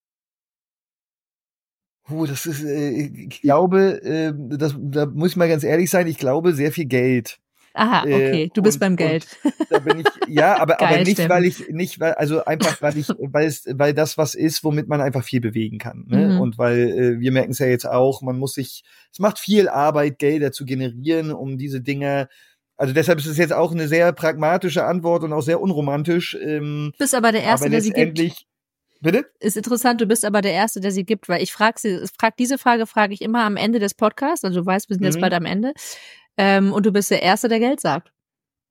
Puh, das ist, äh, ich glaube, äh, das, da muss ich mal ganz ehrlich sein, ich glaube, sehr viel Geld. Aha, Äh, okay, du bist und, beim Geld. und da bin ich, ja, aber, aber Geil, nicht, weil Steffen. ich, nicht, weil, also einfach, weil ich, weil es, weil das was ist, womit man einfach viel bewegen kann, ne? Mhm. Und weil, äh, wir merken es ja jetzt auch, man muss sich, es macht viel Arbeit, Gelder zu generieren, um diese Dinge, also deshalb ist es jetzt auch eine sehr pragmatische Antwort und auch sehr unromantisch, ähm, Du bist aber der Erste, aber der sie gibt. letztendlich, bitte? Ist interessant, du bist aber der Erste, der sie gibt, weil ich frage sie, frag diese Frage frage ich immer am Ende des Podcasts, also du weißt, wir sind jetzt Mhm. bald am Ende, ähm, und du bist der Erste, der Geld sagt.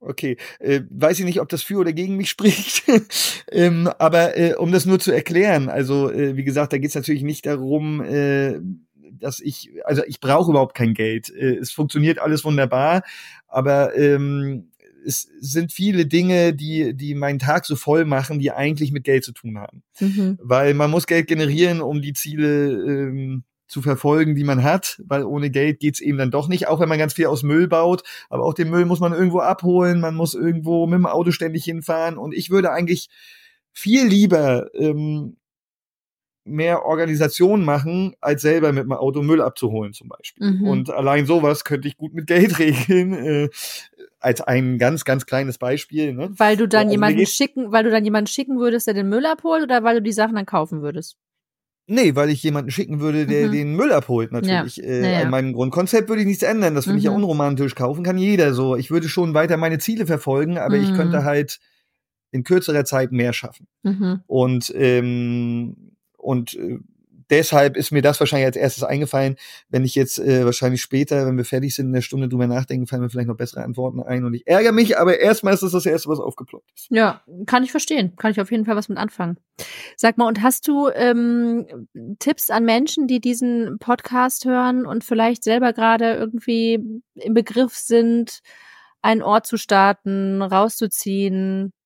Okay, äh, weiß ich nicht, ob das für oder gegen mich spricht, ähm, aber äh, um das nur zu erklären, also äh, wie gesagt, da geht es natürlich nicht darum, äh, dass ich, also ich brauche überhaupt kein Geld. Äh, es funktioniert alles wunderbar, aber ähm, es sind viele Dinge, die die meinen Tag so voll machen, die eigentlich mit Geld zu tun haben. Mhm. Weil man muss Geld generieren, um die Ziele ähm, zu verfolgen, die man hat, weil ohne Geld geht's eben dann doch nicht, auch wenn man ganz viel aus Müll baut, aber auch den Müll muss man irgendwo abholen, man muss irgendwo mit dem Auto ständig hinfahren und ich würde eigentlich viel lieber ähm, mehr Organisation machen, als selber mit dem Auto Müll abzuholen zum Beispiel. Mhm. Und allein sowas könnte ich gut mit Geld regeln, äh, als ein ganz, ganz kleines Beispiel. Ne? Weil du dann Ja, also jemanden schicken, weil du dann jemanden schicken würdest, der den Müll abholt, oder weil du die Sachen dann kaufen würdest? Nee, weil ich jemanden schicken würde, der mhm. den Müll abholt, natürlich. Ja. Äh, ja, ja. An meinem Grundkonzept würde ich nichts ändern. Das finde mhm. ich ja unromantisch. Kaufen kann jeder so. Ich würde schon weiter meine Ziele verfolgen, aber mhm. ich könnte halt in kürzerer Zeit mehr schaffen. Mhm. Und, ähm, und äh, deshalb ist mir das wahrscheinlich als erstes eingefallen. Wenn ich jetzt äh, wahrscheinlich später, wenn wir fertig sind, in der Stunde drüber nachdenken, fallen mir vielleicht noch bessere Antworten ein. Und ich ärgere mich, aber erstmal ist das das Erste, was aufgeploppt ist. Ja, kann ich verstehen. Kann ich auf jeden Fall was mit anfangen. Sag mal, und hast du ähm, Tipps an Menschen, die diesen Podcast hören und vielleicht selber gerade irgendwie im Begriff sind, einen Ort zu starten, rauszuziehen?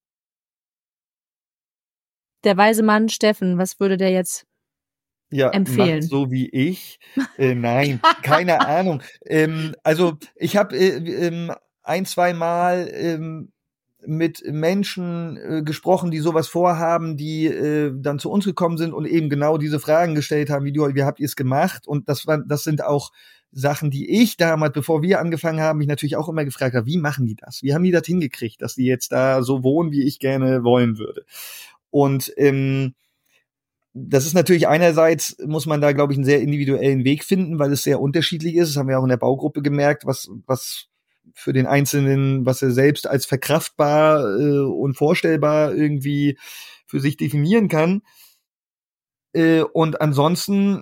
Der weise Mann Steffen, was würde der jetzt ja, empfehlen? Macht so wie ich. Äh, nein, keine Ahnung. Ähm, also ich habe äh, ähm, ein, zwei Mal ähm, mit Menschen äh, gesprochen, die sowas vorhaben, die äh, dann zu uns gekommen sind und eben genau diese Fragen gestellt haben, wie, du, wie habt ihr es gemacht? Und das war, das sind auch Sachen, die ich damals, bevor wir angefangen haben, mich natürlich auch immer gefragt habe, wie machen die das? Wie haben die das hingekriegt, dass die jetzt da so wohnen, wie ich gerne wollen würde? Und ähm, das ist natürlich einerseits, muss man da, glaube ich, einen sehr individuellen Weg finden, weil es sehr unterschiedlich ist. Das haben wir auch in der Baugruppe gemerkt, was, was für den Einzelnen, was er selbst als verkraftbar äh, und vorstellbar irgendwie für sich definieren kann. Äh, und ansonsten,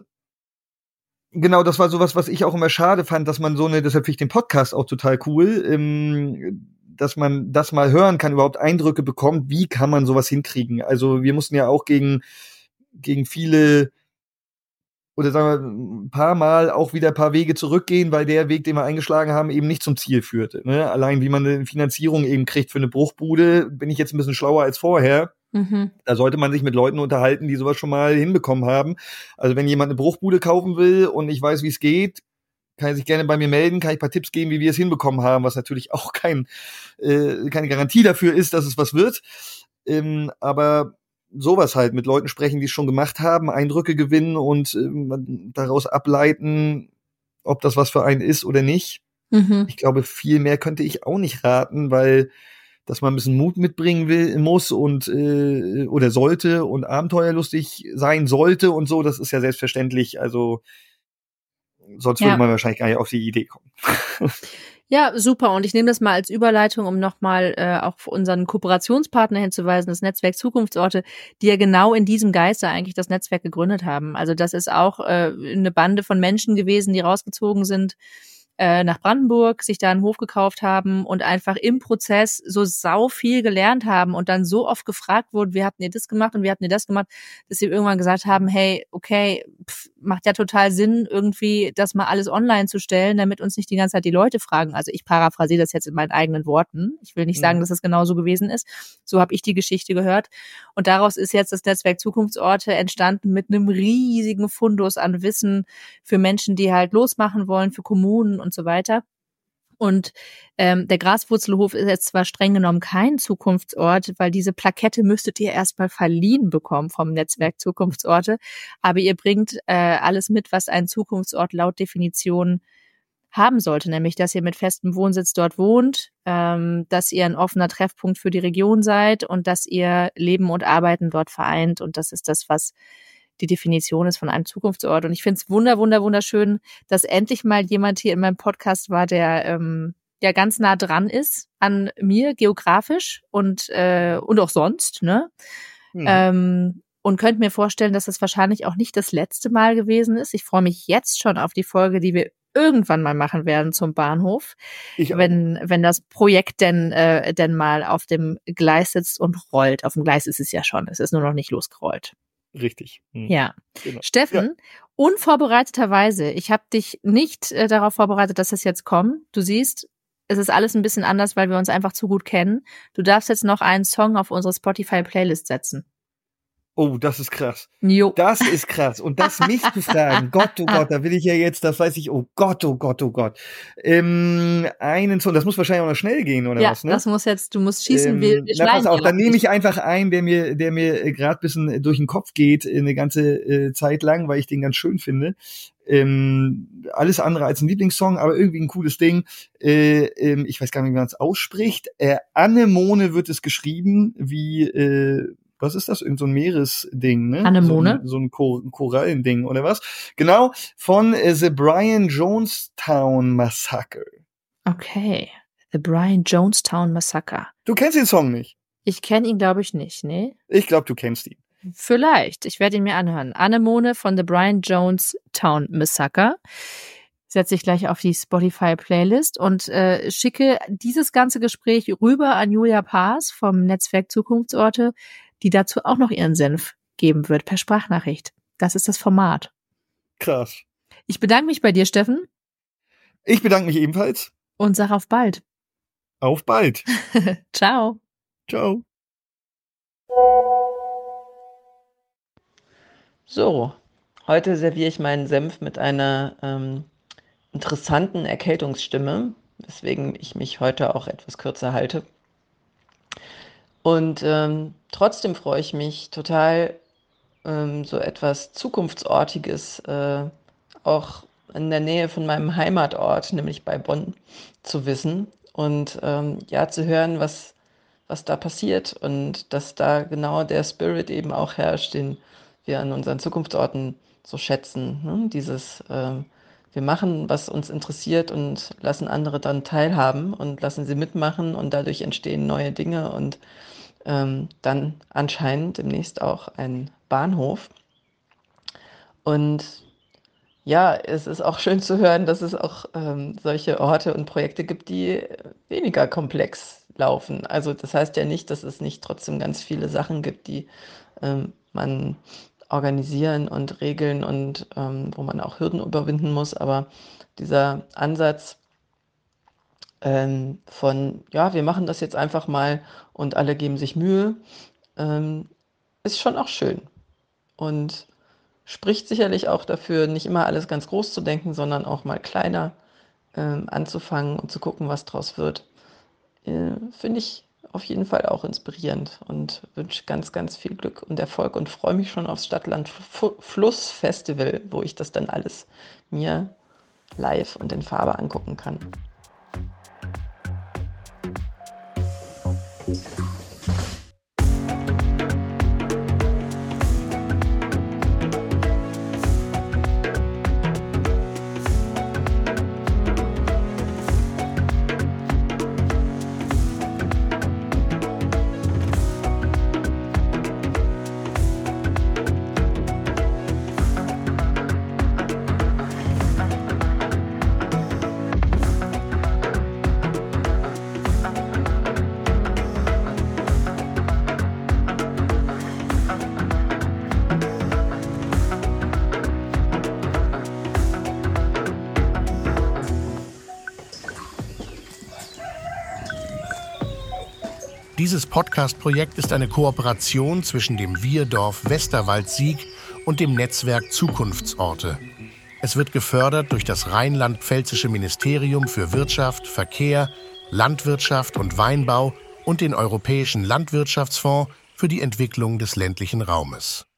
genau, das war sowas, was ich auch immer schade fand, dass man so eine, deshalb finde ich den Podcast auch total cool, ähm, dass man das mal hören kann, überhaupt Eindrücke bekommt, wie kann man sowas hinkriegen. Also wir mussten ja auch gegen gegen viele oder sagen wir ein paar Mal auch wieder ein paar Wege zurückgehen, weil der Weg, den wir eingeschlagen haben, eben nicht zum Ziel führte. Ne? Allein wie man eine Finanzierung eben kriegt für eine Bruchbude, bin ich jetzt ein bisschen schlauer als vorher. Mhm. Da sollte man sich mit Leuten unterhalten, die sowas schon mal hinbekommen haben. Also wenn jemand eine Bruchbude kaufen will und ich weiß, wie es geht, kann er sich gerne bei mir melden, kann ich ein paar Tipps geben, wie wir es hinbekommen haben, was natürlich auch kein, äh, keine Garantie dafür ist, dass es was wird. Ähm, aber sowas halt, mit Leuten sprechen, die es schon gemacht haben, Eindrücke gewinnen und ähm, daraus ableiten, ob das was für einen ist oder nicht. Mhm. Ich glaube, viel mehr könnte ich auch nicht raten, weil dass man ein bisschen Mut mitbringen will, muss und äh, oder sollte und abenteuerlustig sein sollte und so, das ist ja selbstverständlich. Also sonst ja. würde man wahrscheinlich gar nicht auf die Idee kommen. Ja, super. Und ich nehme das mal als Überleitung, um nochmal äh, auch für unseren Kooperationspartner hinzuweisen, das Netzwerk Zukunftsorte, die ja genau in diesem Geiste eigentlich das Netzwerk gegründet haben. Also das ist auch äh, eine Bande von Menschen gewesen, die rausgezogen sind äh, nach Brandenburg, sich da einen Hof gekauft haben und einfach im Prozess so sau viel gelernt haben und dann so oft gefragt wurden, wie habt ihr das gemacht und wie habt ihr das gemacht, dass sie irgendwann gesagt haben, hey, okay, pff, macht ja total Sinn, irgendwie das mal alles online zu stellen, damit uns nicht die ganze Zeit die Leute fragen. Also ich paraphrasiere das jetzt in meinen eigenen Worten. Ich will nicht sagen, dass es genau so gewesen ist. So habe ich die Geschichte gehört. Und daraus ist jetzt das Netzwerk Zukunftsorte entstanden mit einem riesigen Fundus an Wissen für Menschen, die halt losmachen wollen, für Kommunen und so weiter. Und ähm, der Graswurzelhof ist jetzt zwar streng genommen kein Zukunftsort, weil diese Plakette müsstet ihr erstmal verliehen bekommen vom Netzwerk Zukunftsorte, aber ihr bringt äh, alles mit, was ein Zukunftsort laut Definition haben sollte, nämlich, dass ihr mit festem Wohnsitz dort wohnt, ähm, dass ihr ein offener Treffpunkt für die Region seid und dass ihr Leben und Arbeiten dort vereint. Und das ist das, was die Definition ist von einem Zukunftsort. Und ich finde es wunder, wunder, wunderschön, dass endlich mal jemand hier in meinem Podcast war, der ähm, ja ganz nah dran ist an mir geografisch und äh, und auch sonst, ne? Mhm. Ähm, und könnt mir vorstellen, dass das wahrscheinlich auch nicht das letzte Mal gewesen ist. Ich freue mich jetzt schon auf die Folge, die wir irgendwann mal machen werden zum Bahnhof, Ich auch. wenn wenn das Projekt denn äh, denn mal auf dem Gleis sitzt und rollt. Auf dem Gleis ist es ja schon, es ist nur noch nicht losgerollt. Richtig. Hm. Ja. Genau. Steffen, Ja. unvorbereiteterweise, ich habe dich nicht äh, darauf vorbereitet, dass das jetzt kommt. Du siehst, es ist alles ein bisschen anders, weil wir uns einfach zu gut kennen. Du darfst jetzt noch einen Song auf unsere Spotify-Playlist setzen. Oh, das ist krass. Jo. Das ist krass. Und das mich zu fragen, Gott, oh Gott, da will ich ja jetzt, das weiß ich, oh Gott, oh Gott, oh Gott. Ähm, einen Song, das muss wahrscheinlich auch noch schnell gehen, oder ja, was, ne? das muss jetzt, du musst schießen, Ähm, wir, wir na, pass schneiden auf, ja dann auch nehme nicht. ich einfach einen, der mir, der mir gerade ein bisschen durch den Kopf geht, äh, eine ganze äh, Zeit lang, weil ich den ganz schön finde. Ähm, alles andere als ein Lieblingssong, aber irgendwie ein cooles Ding. Äh, ähm, ich weiß gar nicht, wie man es ausspricht. Äh, Anemone wird es geschrieben, wie, äh, was ist das? Irgend so ein Meeresding, ne? Anemone? So ein, so ein, Kor- ein Korallending, oder was? Genau, von äh, The Brian Jonestown Massacre. Okay. The Brian Jonestown Massacre. Du kennst den Song nicht? Ich kenne ihn, glaube ich, nicht, ne? Ich glaube, du kennst ihn. Vielleicht. Ich werde ihn mir anhören. Anemone von The Brian Jonestown Massacre. Setze ich gleich auf die Spotify-Playlist und äh, schicke dieses ganze Gespräch rüber an Julia Paas vom Netzwerk Zukunftsorte, die dazu auch noch ihren Senf geben wird per Sprachnachricht. Das ist das Format. Krass. Ich bedanke mich bei dir, Steffen. Ich bedanke mich ebenfalls. Und sag auf bald. Auf bald. Ciao. Ciao. So, heute serviere ich meinen Senf mit einer ähm, interessanten Erkältungsstimme, weswegen ich mich heute auch etwas kürzer halte. Und ähm, trotzdem freue ich mich total, ähm, so etwas Zukunftsortiges äh, auch in der Nähe von meinem Heimatort, nämlich bei Bonn, zu wissen und ähm, ja zu hören, was, was da passiert und dass da genau der Spirit eben auch herrscht, den wir an unseren Zukunftsorten so schätzen. Ne? Dieses, äh, wir machen, was uns interessiert und lassen andere dann teilhaben und lassen sie mitmachen und dadurch entstehen neue Dinge und ähm, dann anscheinend demnächst auch ein Bahnhof. Und ja, es ist auch schön zu hören, dass es auch ähm, solche Orte und Projekte gibt, die weniger komplex laufen. Also das heißt ja nicht, dass es nicht trotzdem ganz viele Sachen gibt, die ähm, man organisieren und regeln und ähm, wo man auch Hürden überwinden muss. Aber dieser Ansatz ähm, von, ja, wir machen das jetzt einfach mal und alle geben sich Mühe, ähm, ist schon auch schön. Und spricht sicherlich auch dafür, nicht immer alles ganz groß zu denken, sondern auch mal kleiner ähm, anzufangen und zu gucken, was draus wird. Äh, Finde ich auf jeden Fall auch inspirierend und wünsche ganz, ganz viel Glück und Erfolg und freue mich schon aufs Stadtland-Fluss-Festival, wo ich das dann alles mir live und in Farbe angucken kann. Dieses Podcast-Projekt ist eine Kooperation zwischen dem Wir-Dorf Westerwald-Sieg und dem Netzwerk Zukunftsorte. Es wird gefördert durch das Rheinland-Pfälzische Ministerium für Wirtschaft, Verkehr, Landwirtschaft und Weinbau und den Europäischen Landwirtschaftsfonds für die Entwicklung des ländlichen Raumes.